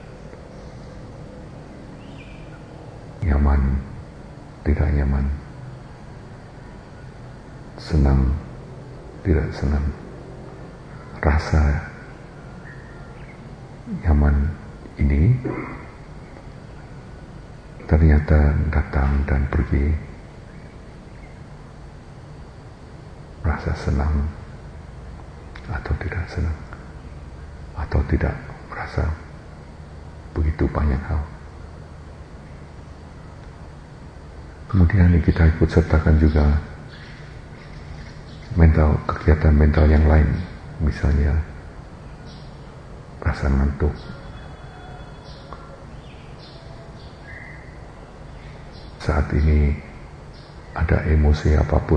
Nyaman, tidak nyaman. Senang, tidak senang. Rasa nyaman ini ternyata datang dan pergi. Rasa senang atau tidak senang, atau tidak merasa begitu banyak hal. Kemudian kita ikut sertakan juga kegiatan mental yang lain, misalnya rasa ngantuk, saat ini ada emosi apapun,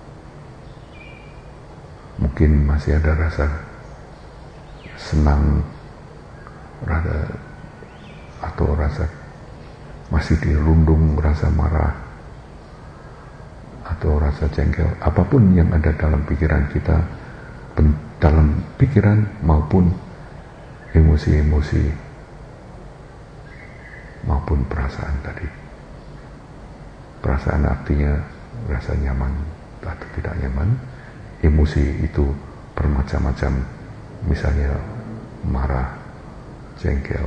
mungkin masih ada rasa senang, atau rasa masih dirundung rasa marah, atau rasa jengkel, apapun yang ada dalam pikiran kita, dalam pikiran maupun emosi-emosi maupun perasaan tadi. Perasaan artinya rasa nyaman atau tidak nyaman. Emosi itu bermacam-macam, misalnya marah, jengkel,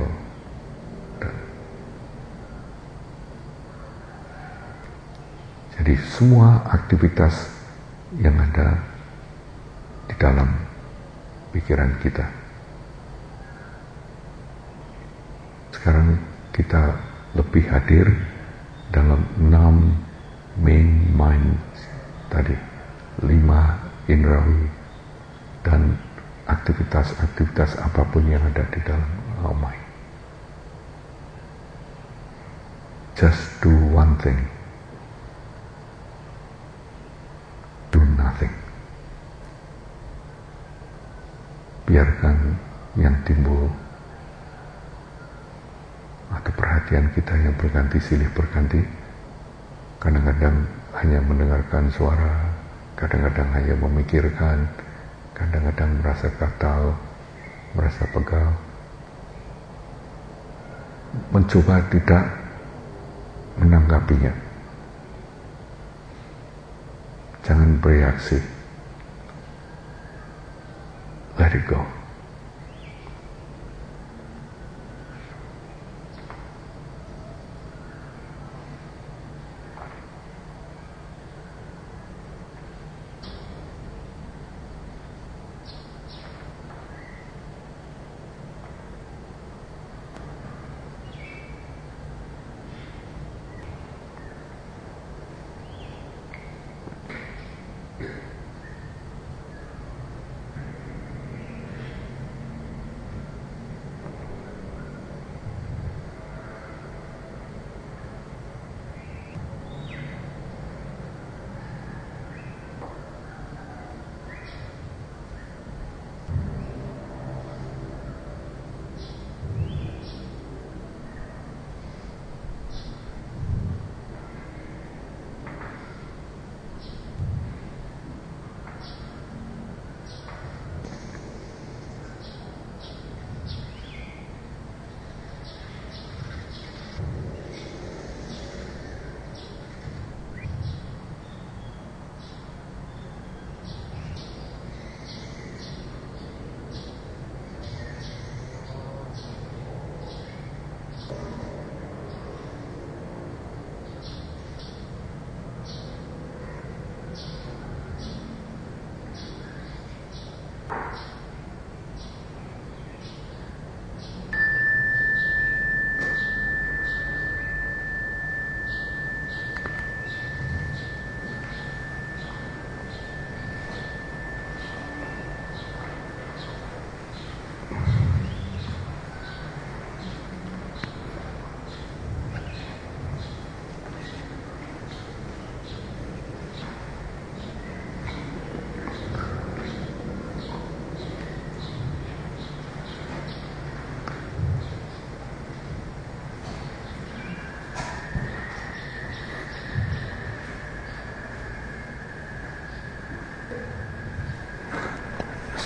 jadi semua aktivitas yang ada di dalam pikiran kita. Sekarang kita lebih hadir dalam 6 main mind tadi, 5 indrawi dan aktivitas-aktivitas apapun yang ada di dalam our mind. Just do one thing. Do nothing. Biarkan yang timbul atau perhatian kita yang berganti silih berganti. Kadang-kadang hanya mendengarkan suara, kadang-kadang hanya memikirkan, kadang-kadang merasa gatal, merasa pegal. Mencoba tidak menanggapinya. Jangan bereaksi. Let it go.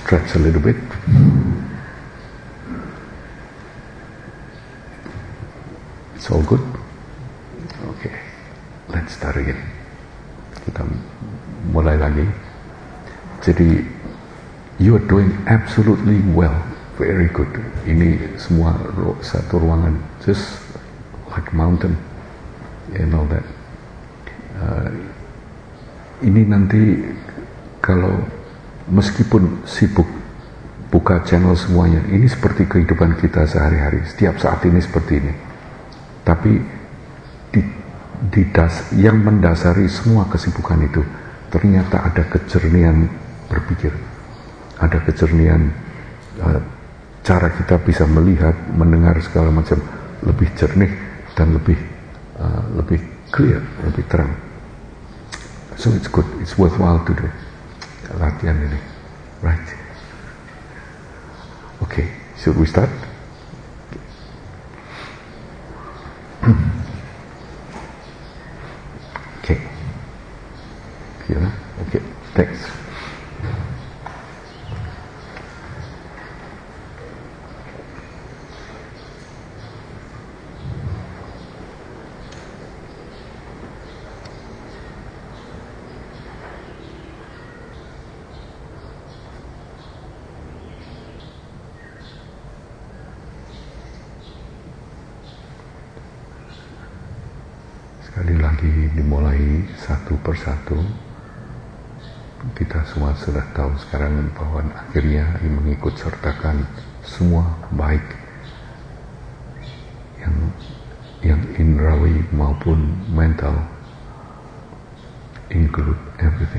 stretch a little bit. It's all good? Okay, let's start again. Kita mulai lagi. Jadi, you are doing absolutely well, very good. Ini semua satu ruangan, just like mountain and all that. Ini nanti kalau meskipun sibuk buka channel semuanya, ini seperti kehidupan kita sehari-hari. Setiap saat ini seperti ini. Tapi yang mendasari semua kesibukan itu ternyata ada kejernihan berpikir, ada kejernihan cara kita bisa melihat, mendengar segala macam lebih jernih dan lebih clear, lebih terang. So it's good, it's worthwhile to do latihan ini, right? Okay, should we start? Okay. Yeah. Okay. Thanks. Sekali lagi dimulai satu persatu. Kita semua sudah tahu sekarang bahwa akhirnya mengikut sertakan semua baik yang indrawi maupun mental, include everything.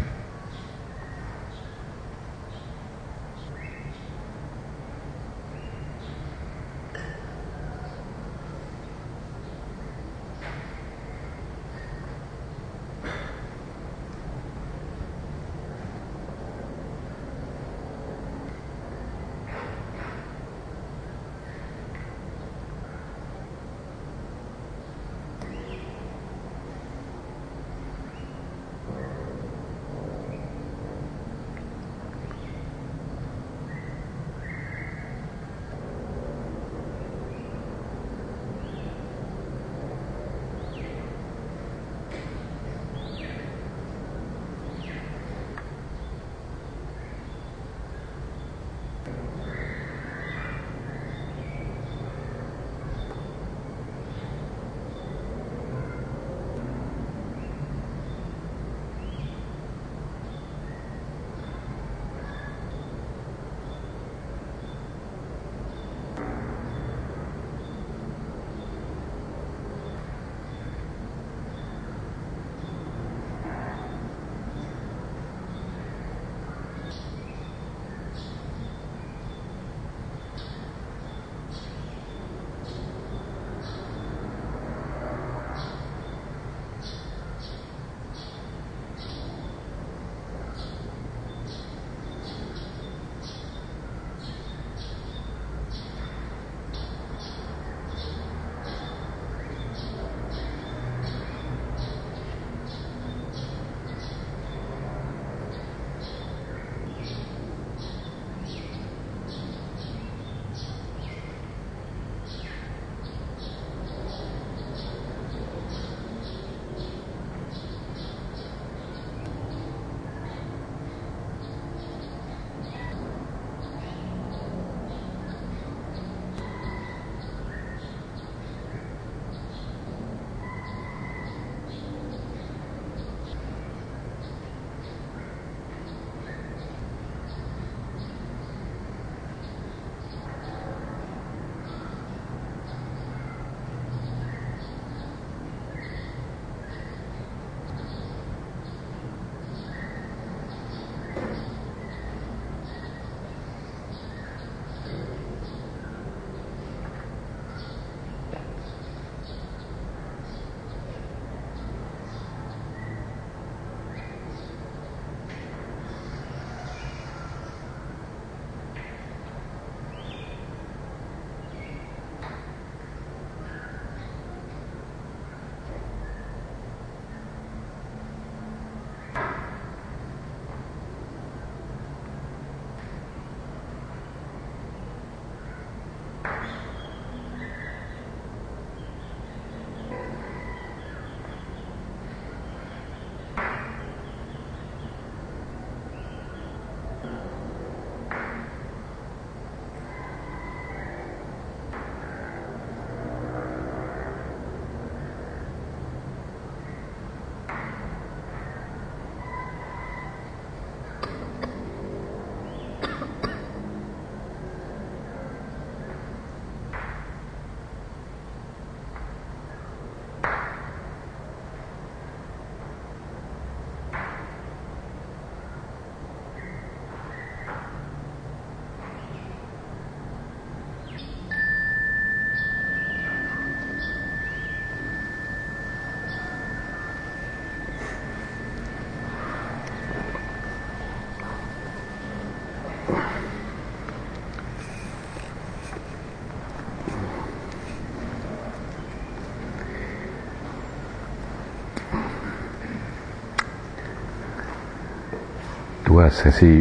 dua sesi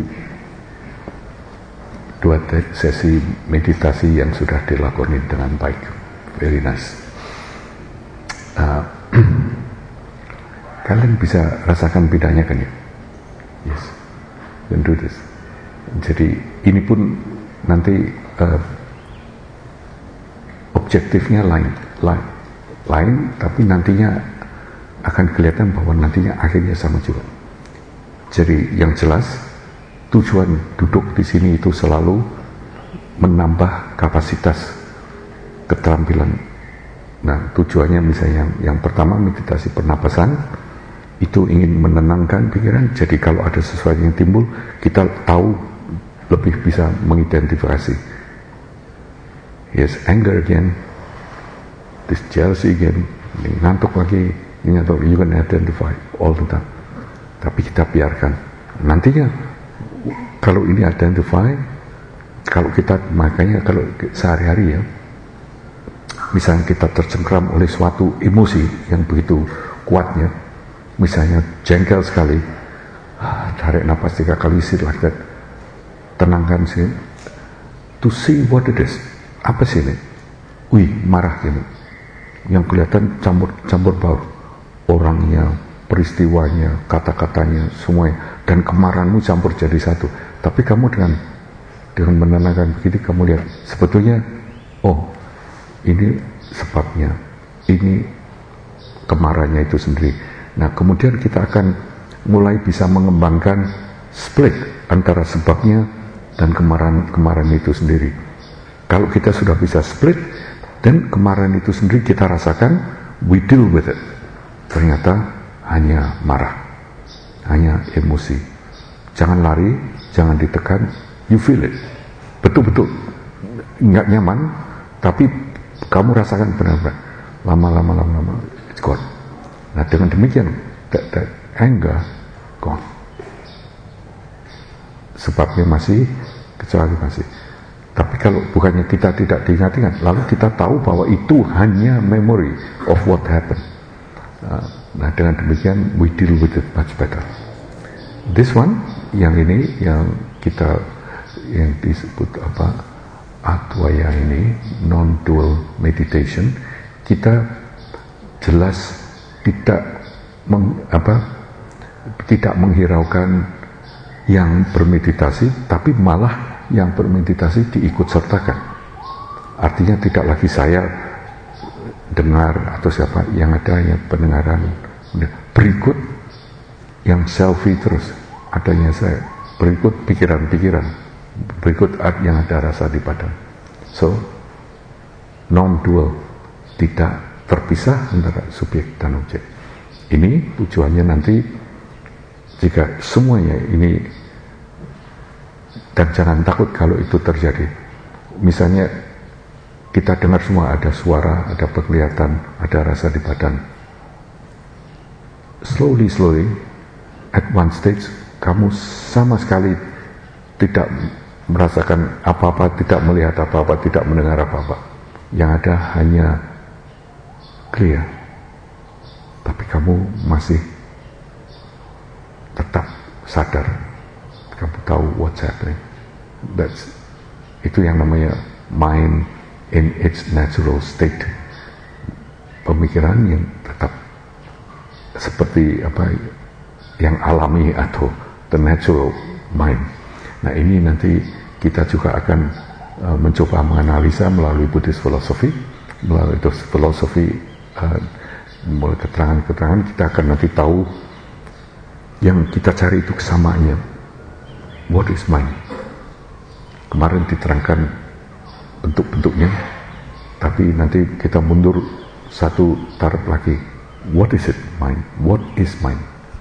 meditasi yang sudah dilakoni dengan baik. Very nice. Kalian bisa rasakan bedanya kan ya? Yes, you can do this. Jadi ini pun nanti objektifnya lain, tapi nantinya akan kelihatan bahwa nantinya akhirnya sama juga. Jadi yang jelas tujuan duduk di sini itu selalu menambah kapasitas keterampilan. Nah, tujuannya misalnya yang pertama meditasi pernapasan itu ingin menenangkan pikiran. Jadi kalau ada sesuatu yang timbul, kita tahu lebih bisa mengidentifikasi. Yes, anger again, this jealousy again, ini ngantuk lagi, ini ngantuk, you can identify all the time. Tapi kita biarkan. Nantinya kalau ini identify, kalau kita makanya kalau sehari-hari ya, misalnya kita tercengkram oleh suatu emosi yang begitu kuatnya, misalnya jengkel sekali, tarik nafas 3 kali, sit like that, tenangkan sih, to see what it is. Apa sih ini? Wih, marah gini. Yang kelihatan campur baur, orangnya, peristiwanya, kata-katanya, semuanya, dan kemarahanmu campur jadi satu. Tapi kamu dengan menenangkan begini, kamu lihat sebetulnya, oh, ini sebabnya, ini kemarahannya itu sendiri. Nah, kemudian kita akan mulai bisa mengembangkan split antara sebabnya dan kemarahan itu sendiri. Kalau kita sudah bisa split dan kemarahan itu sendiri kita rasakan, we deal with it. Ternyata hanya marah, hanya emosi. Jangan lari, jangan ditekan, you feel it. Betul-betul nggak nyaman, tapi kamu rasakan benar-benar. Lama-lama, it's gone. Nah, dengan demikian, that anger gone. Sebabnya masih, kecuali masih. Tapi kalau bukannya kita tidak diingat-ingat, lalu kita tahu bahwa itu hanya memory of what happened. Nah, dengan demikian we deal with it much better. This one, yang ini yang kita yang disebut apa, Advaya ini, non-dual meditation, kita jelas tidak menghiraukan yang bermeditasi, tapi malah yang bermeditasi diikut sertakan. Artinya tidak lagi saya dengar atau siapa, yang ada hanya pendengaran. Berikut yang selfie terus, adanya saya. Berikut pikiran-pikiran, berikut yang ada rasa di badan. So, non-dual, tidak terpisah antara subjek dan objek. Ini tujuannya nanti jika semuanya ini, dan jangan takut kalau itu terjadi. Misalnya kita dengar semua, ada suara, ada penglihatan, ada rasa di badan. Slowly, at one stage, kamu sama sekali tidak merasakan apa-apa, tidak melihat apa-apa, tidak mendengar apa-apa. Yang ada hanya clear. Tapi kamu masih tetap sadar. Kamu tahu what's happening. Itu yang namanya mind in its natural state. Pemikiran yang tetap seperti apa yang alami atau the natural mind. Nah, ini nanti kita juga akan mencoba menganalisa melalui Buddhist philosophy, melalui filosofi, mulai keterangan-keterangan kita akan nanti tahu yang kita cari itu kesamaannya. What is mind? Kemarin diterangkan bentuk-bentuknya, tapi nanti kita mundur satu taraf lagi. What is it? Mind. What is mind?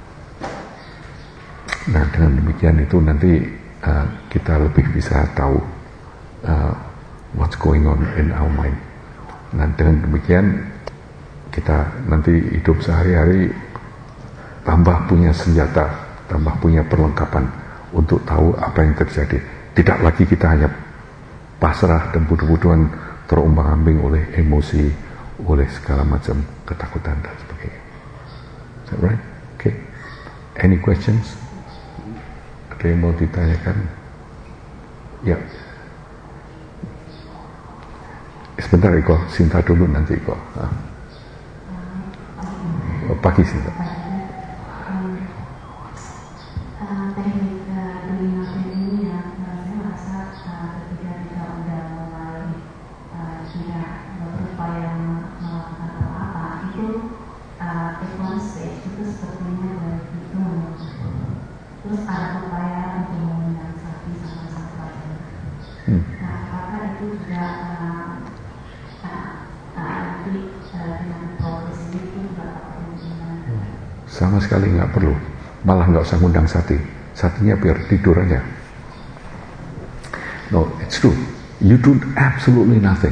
Nah, dengan demikian itu nanti kita lebih bisa tahu what's going on in our mind. Nah, dengan demikian kita nanti hidup sehari-hari tambah punya senjata, tambah punya perlengkapan untuk tahu apa yang terjadi. Tidak lagi kita hanya pasrah dan butuh-butuhan terombang-ambing oleh emosi, oleh segala macam ketakutan dan sebagainya. Is that right? Okay. Any questions? Ada Ada yang mau ditanyakan? Ya. Sebentar Iko, Sinta dulu nanti Iko. Pagi Sinta. Terus ada upaya untuk meminimalisasi sampah-sampah. Nah, apakah itu juga dengan progres itu juga kemungkinan? Sama sekali nggak perlu, malah nggak usah ngundang Sati. Satinya biar tidur aja. No, it's true. You do absolutely nothing.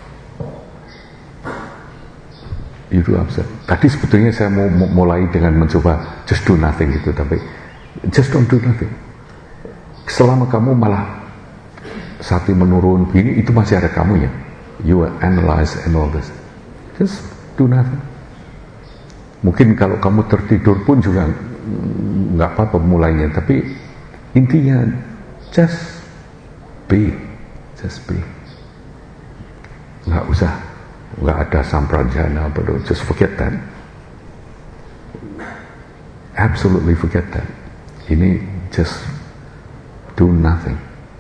You do absolutely. Tadi sebetulnya saya mau mulai dengan mencoba just do nothing gitu, tapi just don't do nothing. Selama kamu malah Sati menurun begini, itu masih ada kamunya. You analyze and all this. Just do nothing. Mungkin kalau kamu tertidur pun juga nggak apa-apa mulainya, tapi intinya just be. Nggak usah, nggak ada samprajana, just forget that. Absolutely forget that. Ini just do nothing.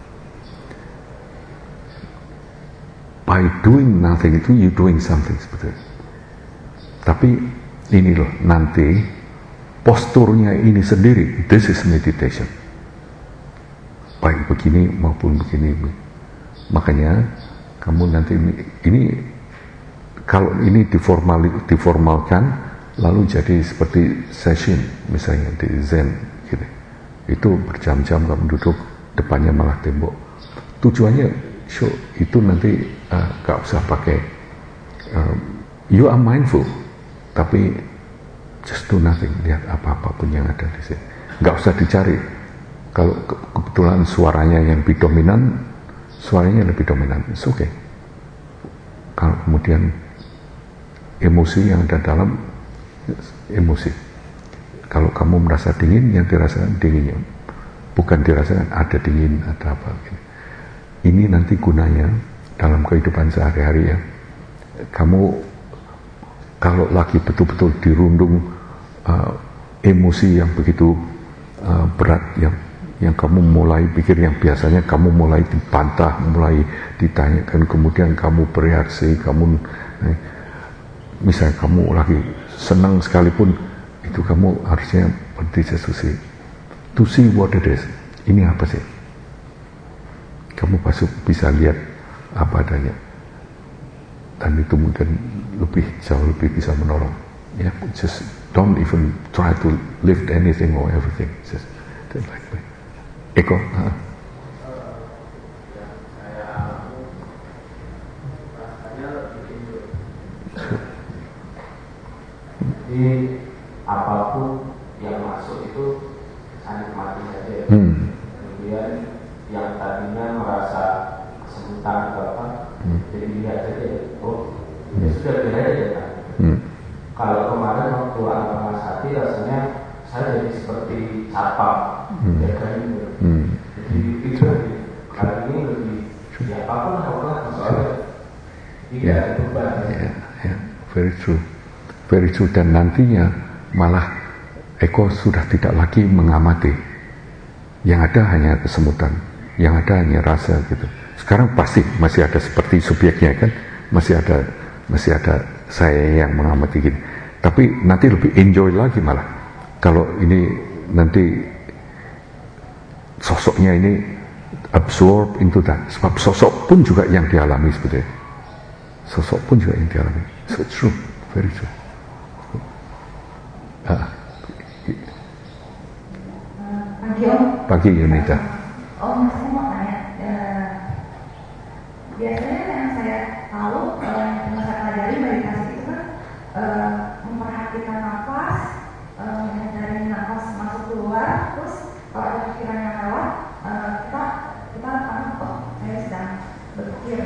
By doing nothing itu you doing something sebetulnya. Tapi ini loh, nanti posturnya ini sendiri, this is meditation. Baik begini maupun begini. Makanya kamu nanti ini kalau ini diformalkan lalu jadi seperti session misalnya di Zen gitu. Itu berjam-jam kamu duduk, depannya malah tembok. Tujuannya show itu nanti gak usah pakai you are mindful, tapi just do nothing, lihat apa-apapun yang ada di sini. Gak usah dicari. Kalau kebetulan suaranya yang lebih dominan, suaranya lebih dominan, it's okay. Kalau kemudian emosi yang ada dalam, emosi. Kalau kamu merasa dingin, yang dirasakan dinginnya, bukan dirasakan ada dingin, ada apa. Ini nanti gunanya dalam kehidupan sehari-hari ya. Kamu kalau lagi betul-betul dirundung emosi yang begitu berat, yang kamu mulai pikir, yang biasanya kamu mulai dibantah, mulai ditanyakan, kemudian kamu bereaksi, misalnya kamu lagi senang sekalipun, itu kamu harusnya berdiskusi to see what it is. Ini apa sih? Kamu pasti bisa lihat apa adanya, dan itu mungkin jauh lebih bisa menolong. Ya, just don't even try to lift anything or everything. Just like that. Eko. Jadi apapun yang masuk itu saya nikmati saja. Kemudian yang tadinya merasa kesemutan atau apa, jadi lihat saja. Oh, ya sudah biar aja kan. Kalau kemarin waktu anak Mas Hati rasanya saya jadi seperti capang, ya kan gitu. Jadi itu kali ini lebih ya apapun soalnya tidak ada beban. Yeah, very true. Very true. Dan nantinya malah Eko sudah tidak lagi mengamati. Yang ada hanya kesemutan, yang ada hanya rasa gitu. Sekarang pasti masih ada seperti subjeknya kan, masih ada saya yang mengamati gini. Tapi nanti lebih enjoy lagi malah. Kalau ini nanti sosoknya ini absorb into that. Sebab sosok pun juga yang dialami sebetulnya. Sosok pun juga yang dialami. So it's true, very true. Pagi Yunita. Om, saya mau tanya. Biasanya yang saya tahu, yang saya pelajari meditasi itu kan memperhatikan nafas, mencari nafas masuk keluar, terus kalau ada pikiran yang lewat, kita oh saya sedang berpikir,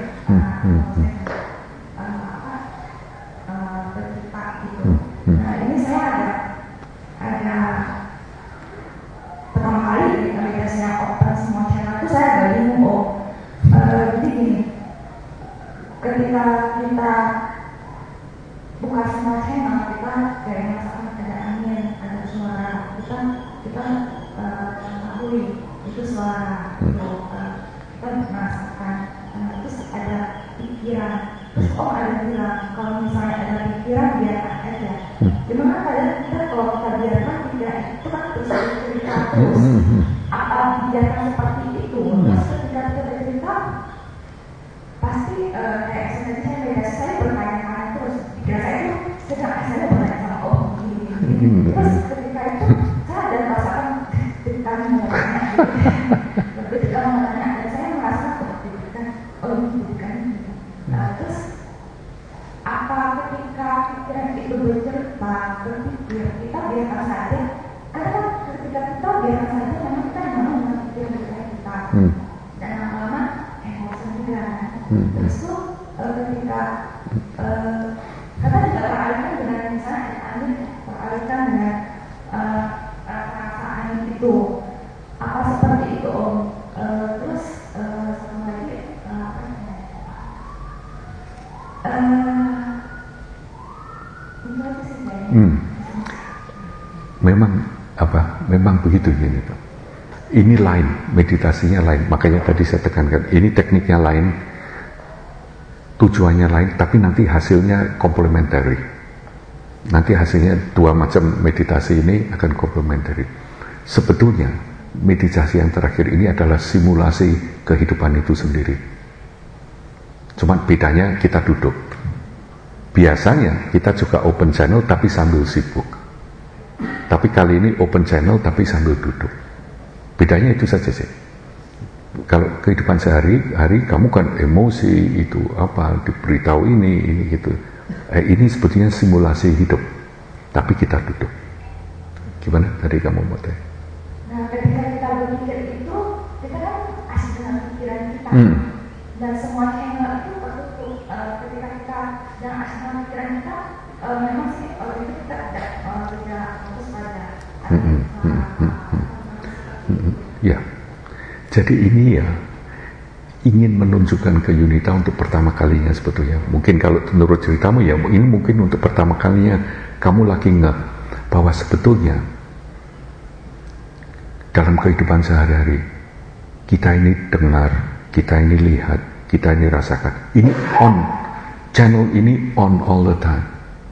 bercerita gitu. Nah ini saya ada pertama kali meditasi kita buka semua channel, kita kayak misalkan ada angin, ada suara, kita mengetahui itu suara, kita merasakan, terus ada pikiran, terus ada bilang kalau misalnya ada pikiran biarkan aja. Gimana kadang kita kalau kita biarkan pikiran itu kan terus bercerita terus, apa biarkan seperti itu, terus ketika kita bercerita pasti kayak saya bertanya-tanya terus pikiran saya itu sedang saya bertanya sama ini. Terus ketika itu saya ada merasakan ketika menanya ketika menanya dan saya merasakan ketika terus apa ketika pikiran itu bercerita berpikir kita biarkan saja, karena ketika kita biarkan saja memang kita memang pikiran kita dan lama-lama emosi juga. Terus itu ketika kita tidak teralihkan dengan misalnya angin, teralihkan dengan rasa angin itu apa seperti itu Om. Terus satu lagi memang begitu gini tuh. Ini lain, meditasinya lain. Makanya tadi saya tekankan, ini tekniknya lain, tujuannya lain, tapi nanti hasilnya komplementari. Nanti hasilnya dua macam meditasi ini akan komplementari. Sebetulnya meditasi yang terakhir ini adalah simulasi kehidupan itu sendiri. Cuma bedanya kita duduk. Biasanya kita juga open channel tapi sambil sibuk. Tapi kali ini open channel tapi sambil duduk. Bedanya itu saja sih. Kalau kehidupan sehari-hari kamu kan emosi itu apa diberitahu ini gitu. Ini sebetulnya simulasi hidup, tapi kita duduk. Gimana tadi kamu mau tanya? Nah, ketika kita berpikir itu, kita kan asik dengan pikiran kita. Dan semua channel itu tertutup. Ketika kita dan asik dengan pikiran kita, memang sih itu kita tidak fokus pada. Ya, jadi ini ya ingin menunjukkan ke Yunita untuk pertama kalinya sebetulnya. Mungkin kalau menurut ceritamu ya ini mungkin untuk pertama kalinya kamu lagi ngeh bahwa sebetulnya dalam kehidupan sehari-hari kita ini dengar, kita ini lihat, kita ini rasakan. Ini on, channel ini on all the time.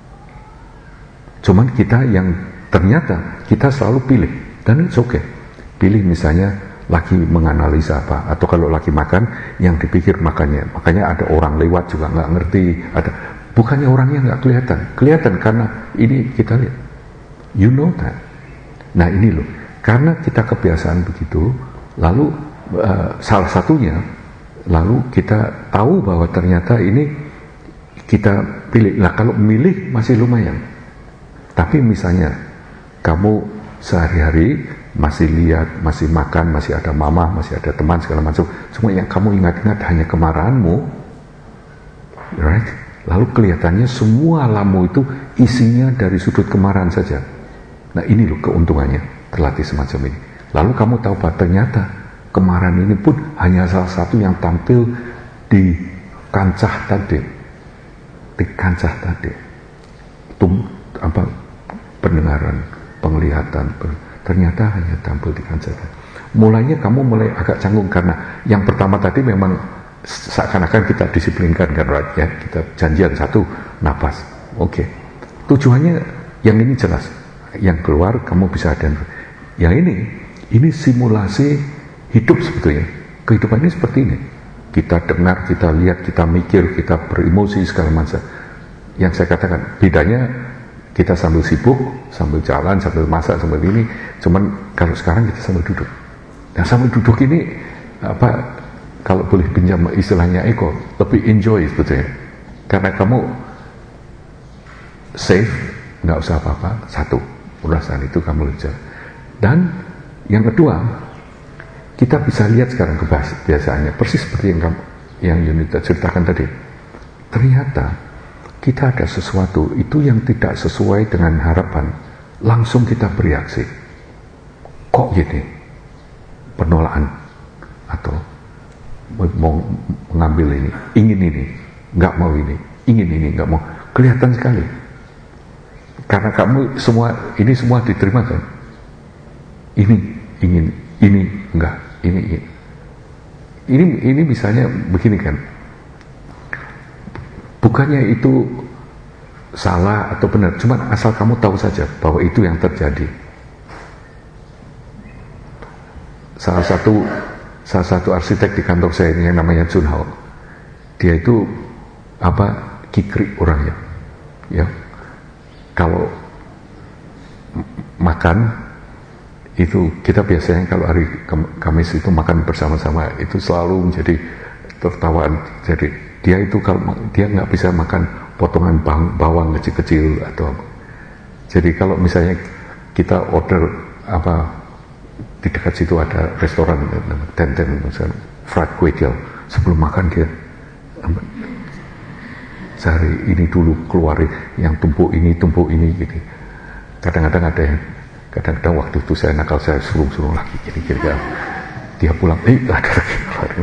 Cuman kita yang ternyata kita selalu pilih, dan it's okay. Pilih misalnya lagi menganalisa apa, atau kalau lagi makan yang dipikir makannya. Makanya ada orang lewat juga nggak ngerti, ada bukannya orangnya nggak kelihatan karena ini kita lihat, you know that. Nah ini loh, karena kita kebiasaan begitu, lalu salah satunya, lalu kita tahu bahwa ternyata ini kita pilih. Nah kalau milih masih lumayan, tapi misalnya kamu sehari-hari masih lihat, masih makan, masih ada mama, masih ada teman segala macam, semua yang kamu ingat-ingat hanya kemarahanmu, right? Lalu kelihatannya semua alammu itu isinya dari sudut kemarahan saja. Nah ini loh keuntungannya terlatih semacam ini. Lalu kamu tahu bahwa ternyata kemarahan ini pun hanya salah satu yang tampil di kancah tadi, pendengaran, penglihatan, ternyata hanya tampil di kancah. Mulainya kamu mulai agak canggung karena yang pertama tadi memang seakan-akan kita disiplinkan kan, right? Ya, kita janjian satu nafas, oke. Tujuannya yang ini jelas, yang keluar kamu bisa ada. Yang ini simulasi hidup sebetulnya. Kehidupan ini seperti ini. Kita dengar, kita lihat, kita mikir, kita beremosi segala macam. Yang saya katakan bedanya, kita sambil sibuk, sambil jalan, sambil masak, sambil ini. Cuman kalau sekarang kita sambil duduk. Nah sambil duduk ini kalau boleh pinjam istilahnya Eko, lebih enjoy sebetulnya. Karena kamu safe, nggak usah apa-apa. Satu, perasaan itu kamu lihat. Dan yang kedua, kita bisa lihat sekarang kebiasaannya persis seperti yang Yunita ceritakan tadi. Ternyata kita ada sesuatu itu yang tidak sesuai dengan harapan, langsung kita bereaksi. Kok gini? Penolakan atau mau mengambil ini, ingin ini, nggak mau ini. ingin ini, nggak mau. Kelihatan sekali. Karena kamu ini semua diterima kan. Ini ingin, ini enggak, ini ingin. Ini misalnya begini kan. Bukannya itu salah atau benar, cuman asal kamu tahu saja bahwa itu yang terjadi. Salah satu arsitek di kantor saya ini yang namanya Jun Hao, dia itu kikrik orangnya, ya. Kalau makan itu kita biasanya kalau hari Kamis itu makan bersama-sama itu selalu menjadi tertawaan. Jadi dia itu kalau dia nggak bisa makan potongan bawang kecil-kecil atau apa. Jadi kalau misalnya kita order di dekat situ ada restoran Tenten misalnya fried kway teow, sebelum makan dia cari ini dulu, keluarin yang tumpuk ini gitu. Kadang-kadang ada yang waktu itu saya nakal, saya suruh lagi gini. Dia pulang, ada lagi.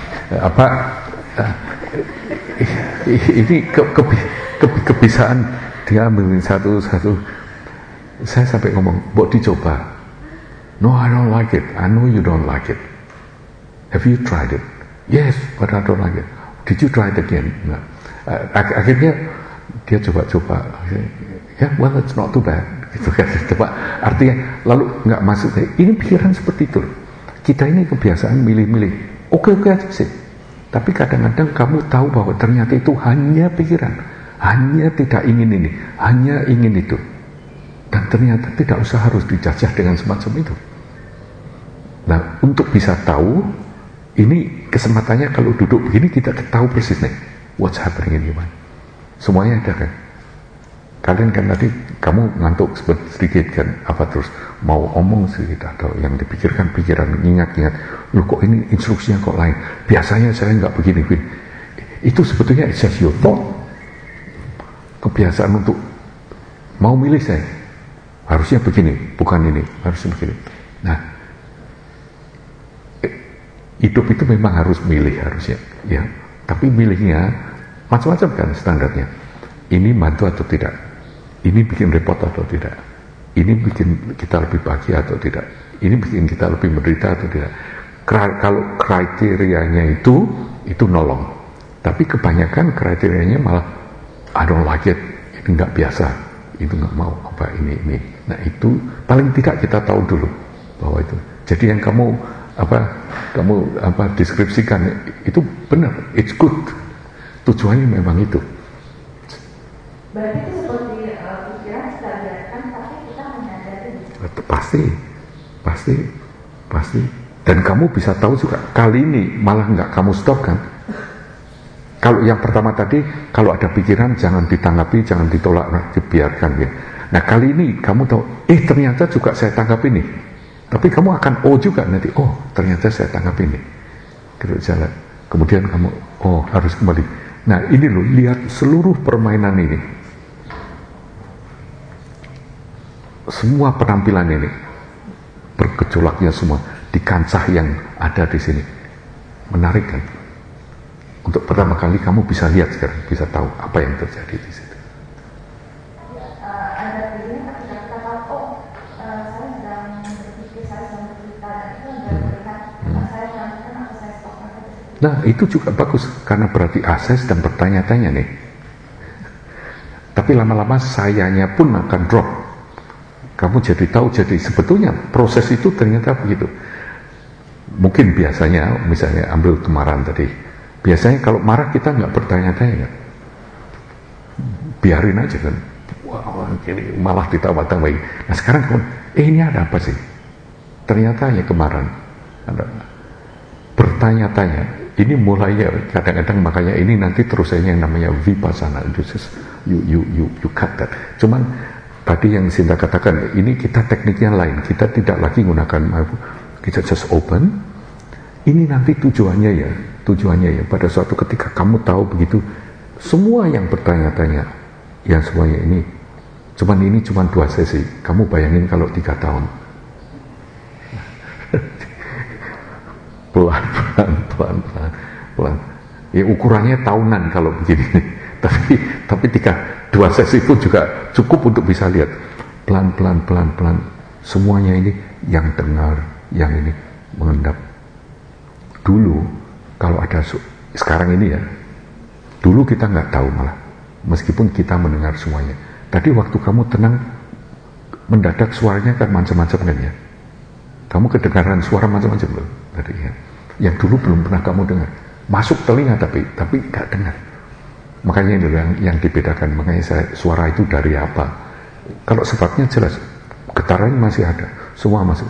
Ini kebiasaan dia ambil satu. Saya sampai ngomong, "Mbok dicoba." "No, I don't like it." "I know you don't like it. Have you tried it?" "Yes, but I don't like it." "Did you try it again?" "Enggak." Akhirnya dia coba-coba. Ya, well, it's not too bad. Gitu kan. Artinya lalu nggak masuk. Ini pikiran seperti itu. Kita ini kebiasaan milih-milih. Oke aja sih. Tapi kadang-kadang kamu tahu bahwa ternyata itu hanya pikiran, hanya tidak ingin ini, hanya ingin itu. Dan ternyata tidak usah harus dijajah dengan semacam itu. Nah, untuk bisa tahu, ini kesempatannya kalau duduk begini kita tahu persis nih, what's happening in your mind. Semuanya ada kan. Kalian kan tadi kamu ngantuk sedikit kan, terus mau omong sedikit atau yang dipikirkan pikiran, ingat, loh kok ini instruksinya kok lain, biasanya saya nggak begini. Itu sebetulnya it's just your thought. Kebiasaan untuk mau milih saya harusnya begini, bukan ini, harusnya begini. Nah, hidup itu memang harus milih harusnya, ya. Tapi milihnya macam-macam kan standarnya. Ini bantu atau tidak? Ini bikin repot atau tidak? Ini bikin kita lebih bahagia atau tidak? Ini bikin kita lebih menderita atau tidak? Kalau kriterianya itu nolong. Tapi kebanyakan kriterianya malah I don't like it, ini nggak biasa, itu nggak mau ini. Nah itu paling tidak kita tahu dulu bahwa itu. Jadi yang kamu deskripsikan itu benar, it's good. Tujuannya memang itu. Berarti itu seperti pikiran kita biarkan, tapi kita menyadari. Pasti. Dan kamu bisa tahu juga kali ini malah nggak kamu stop kan. Kalau yang pertama tadi, kalau ada pikiran jangan ditanggapi, jangan ditolak, dibiarkan ya. Nah kali ini kamu tahu, ternyata juga saya tangkap ini. Tapi kamu akan juga nanti, ternyata saya tangkap ini. Terus jalan. Kemudian kamu, harus kembali. Nah ini loh, lihat seluruh permainan ini. Semua penampilan ini bergejolaknya semua di kancah yang ada di sini. Menarik kan? Untuk pertama kali kamu bisa lihat sekarang, bisa tahu apa yang terjadi di situ. Ada begini ketika kita tahu, saya sedang berpikir, saya sedang bercerita, dan itu sudah melihat saya melanjutkan atau saya stop. Nah itu juga bagus, karena berarti akses dan bertanya-tanya nih. Tapi lama-lama sayanya pun akan drop. Kamu jadi tahu, jadi sebetulnya proses itu ternyata begitu. Mungkin biasanya, misalnya ambil kemarahan tadi, biasanya kalau marah kita nggak bertanya-tanya kan? Biarin aja kan. Wah, ini malah ditambah-tambahin. Nah sekarang kamu, ini ada apa sih? Ternyata ya kemarahan. Ada bertanya-tanya. Ini mulai ya kadang-kadang, makanya ini nanti terusnya yang namanya vipassana. You cut that. Cuman tadi yang Sinta katakan, ini kita tekniknya lain. Kita tidak lagi menggunakan, kita just open. Ini nanti tujuannya ya pada suatu ketika kamu tahu begitu, semua yang bertanya-tanya, yang semuanya ini cuma 2 sesi. Kamu bayangin kalau 3 tahun. pelan. Ya ukurannya tahunan kalau begini. Tapi 2 sesi pun juga cukup untuk bisa lihat pelan-pelan semuanya ini, yang dengar, yang ini mengendap. Dulu kalau ada sekarang ini ya, dulu kita nggak tahu malah, meskipun kita mendengar semuanya. Tadi waktu kamu tenang, mendadak suaranya kan macam-macam kan ya. Kamu kedengaran suara macam-macam loh tadi ya. Yang dulu belum pernah kamu dengar, masuk telinga tapi nggak dengar. Makanya itu yang dibedakan. Makanya suara itu dari apa? Kalau sifatnya jelas, getarannya masih ada, semua masuk.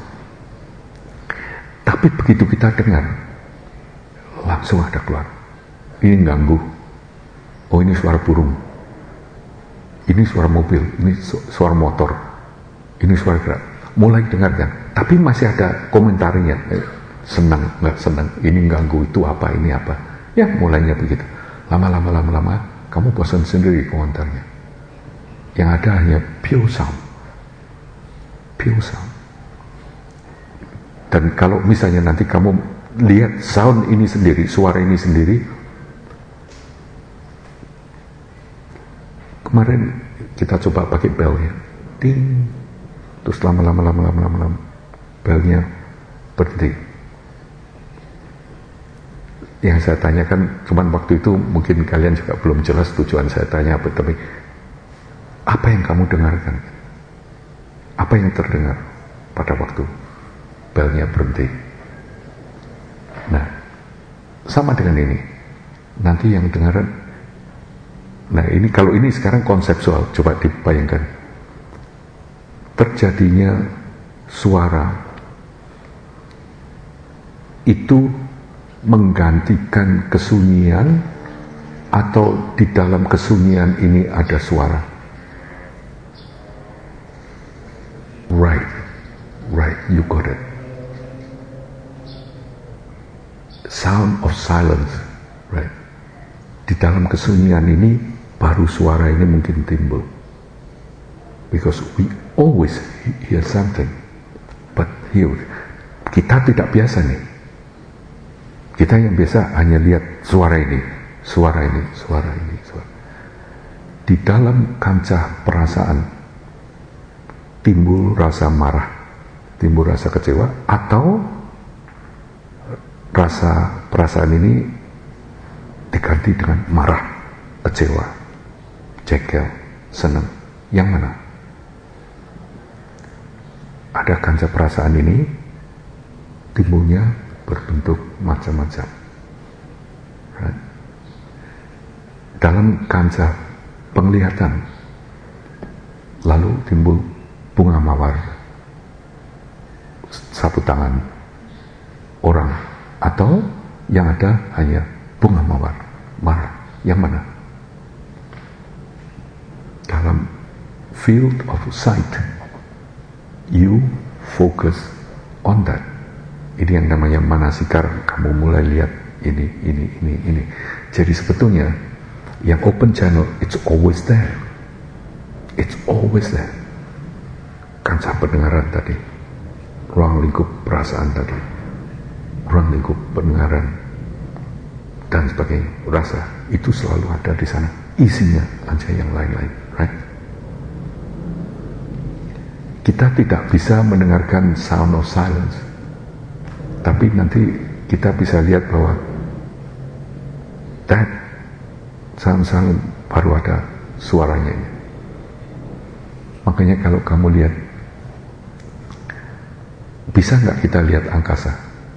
Tapi begitu kita dengar, langsung ada keluar. Ini ganggu. Oh, ini suara burung. Ini suara mobil. Ini suara motor. Ini suara gerak. Mulai dengarkan. Tapi masih ada komentarnya. Senang, nggak senang. Ini ganggu, itu apa, ini apa. Ya, mulainya begitu. Lama-lama, kamu bosan sendiri komentarnya. Yang ada hanya pure sound. Pure sound. Dan kalau misalnya nanti kamu lihat sound ini sendiri, suara ini sendiri, kemarin kita coba pakai bell ya, ding, terus lama-lama belnya berhenti. Yang saya tanyakan, cuman waktu itu mungkin kalian juga belum jelas tujuan saya tanya apa, tapi apa yang kamu dengarkan? Apa yang terdengar pada waktu belnya berhenti? Nah, sama dengan ini. Nanti yang dengaran, nah ini kalau ini sekarang konseptual, coba dibayangkan. Terjadinya suara itu menggantikan kesunyian, atau di dalam kesunyian ini ada suara? Right, you got it. Sound of silence, right? Di dalam kesunyian ini baru suara ini mungkin timbul. Because we always hear something, but here kita tidak biasa nih. Kita yang biasa hanya lihat suara ini. Di dalam kancah perasaan timbul rasa marah, timbul rasa kecewa, atau perasaan ini diganti dengan marah, kecewa, jengkel, senang. Yang mana? Ada kancah perasaan ini timbulnya berbentuk macam-macam. Right? Dalam kancah penglihatan, lalu timbul bunga mawar, sapu tangan orang, atau yang ada hanya bunga mawar, marah. Yang mana? Dalam field of sight, you focus on that. Ini yang namanya manasikar. Kamu mulai lihat ini. Jadi sebetulnya yang open channel, it's always there. It's always there. Kancah pendengaran tadi, ruang lingkup perasaan tadi, ruang lingkup pendengaran dan sebagainya, rasa, itu selalu ada di sana. Isinya aja yang lain-lain, right? Kita tidak bisa mendengarkan sound of silence, tapi nanti kita bisa lihat bahwa that sound silence baru ada suaranya. Makanya kalau kamu lihat, bisa nggak kita lihat angkasa?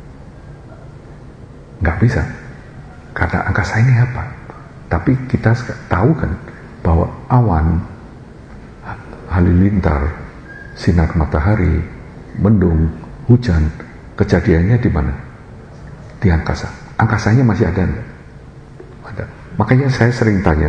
Nggak bisa, karena angkasa ini apa? Tapi kita tahu kan bahwa awan, halilintar, sinar matahari, mendung, hujan, kejadiannya di mana? Di angkasa. Angkasanya masih ada enggak? Ada. Makanya saya sering tanya,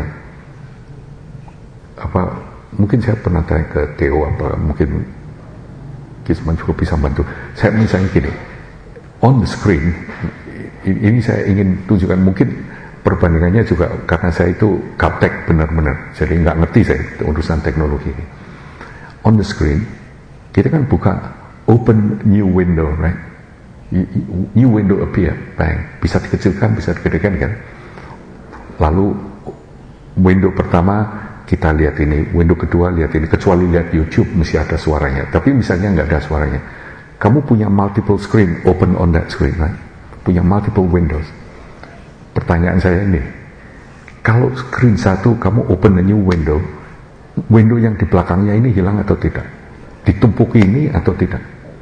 mungkin saya pernah tanya ke Theo, mungkin Kisman juga bisa bantu. Saya misalnya gini, on the screen, ini saya ingin tunjukkan, mungkin perbandingannya juga karena saya itu gaptek benar-benar, jadi nggak ngerti saya urusan teknologi ini. On the screen, kita kan buka open new window, right? New window appear, bang, bisa dikecilkan, bisa digedekan kan? Lalu Window pertama kita lihat ini, window kedua lihat ini, kecuali lihat YouTube mesti ada suaranya. Tapi misalnya nggak ada suaranya, kamu punya multiple screen, open on that screen, right? Punya multiple windows. Pertanyaan saya ini, kalau screen satu kamu open a new window, window yang di belakangnya ini hilang atau tidak? Ditumpuki ini atau tidak?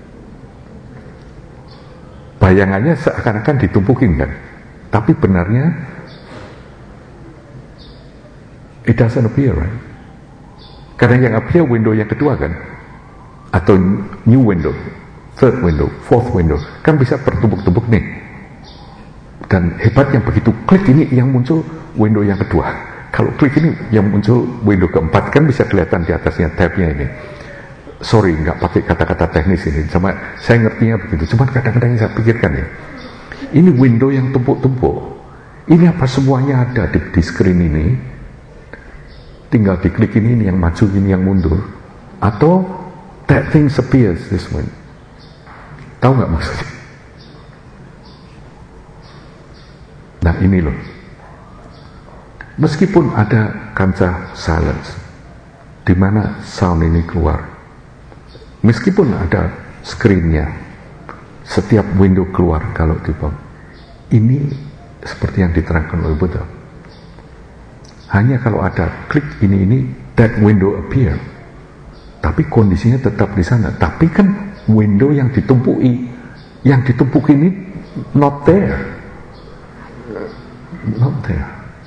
Bayangannya seakan-akan ditumpukin kan? Tapi benarnya it doesn't appear, right? Karena yang appear window yang kedua kan, atau new window, third window, fourth window, kan bisa bertumpuk-tumpuk nih. Dan hebatnya begitu klik ini yang muncul window yang kedua. Kalau klik ini yang muncul window keempat, kan bisa kelihatan di atasnya tabnya ini. Sorry, nggak pakai kata-kata teknis ini, sama saya ngertinya begitu. Cuman kadang-kadang saya pikirkan ya, ini window yang tumpuk-tumpuk, ini apa semuanya ada di screen ini? Tinggal diklik ini yang maju, ini yang mundur, atau that thing appears this way. Tahu nggak maksudnya? Nah ini loh, meskipun ada kancah silence, di mana sound ini keluar, meskipun ada screennya, setiap window keluar kalau di bawah, ini seperti yang diterangkan oleh Buddha. Hanya kalau ada klik ini, that window appear. Tapi kondisinya tetap di sana. Tapi kan window yang ditumpuki ini not there. Not there.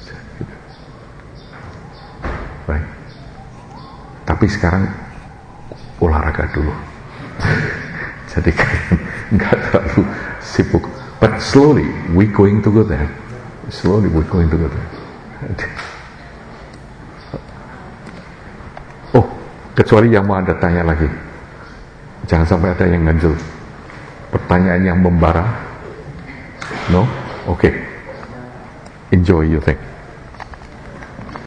Right. Tapi sekarang olahraga dulu. Jadi kalian nggak terlalu sibuk. But slowly we going to go there. Slowly we going to go there. Oh, kecuali yang mau Anda tanya lagi. Jangan sampai ada yang ganjel. Pertanyaan yang membara. No? Okay. Enjoy your thing.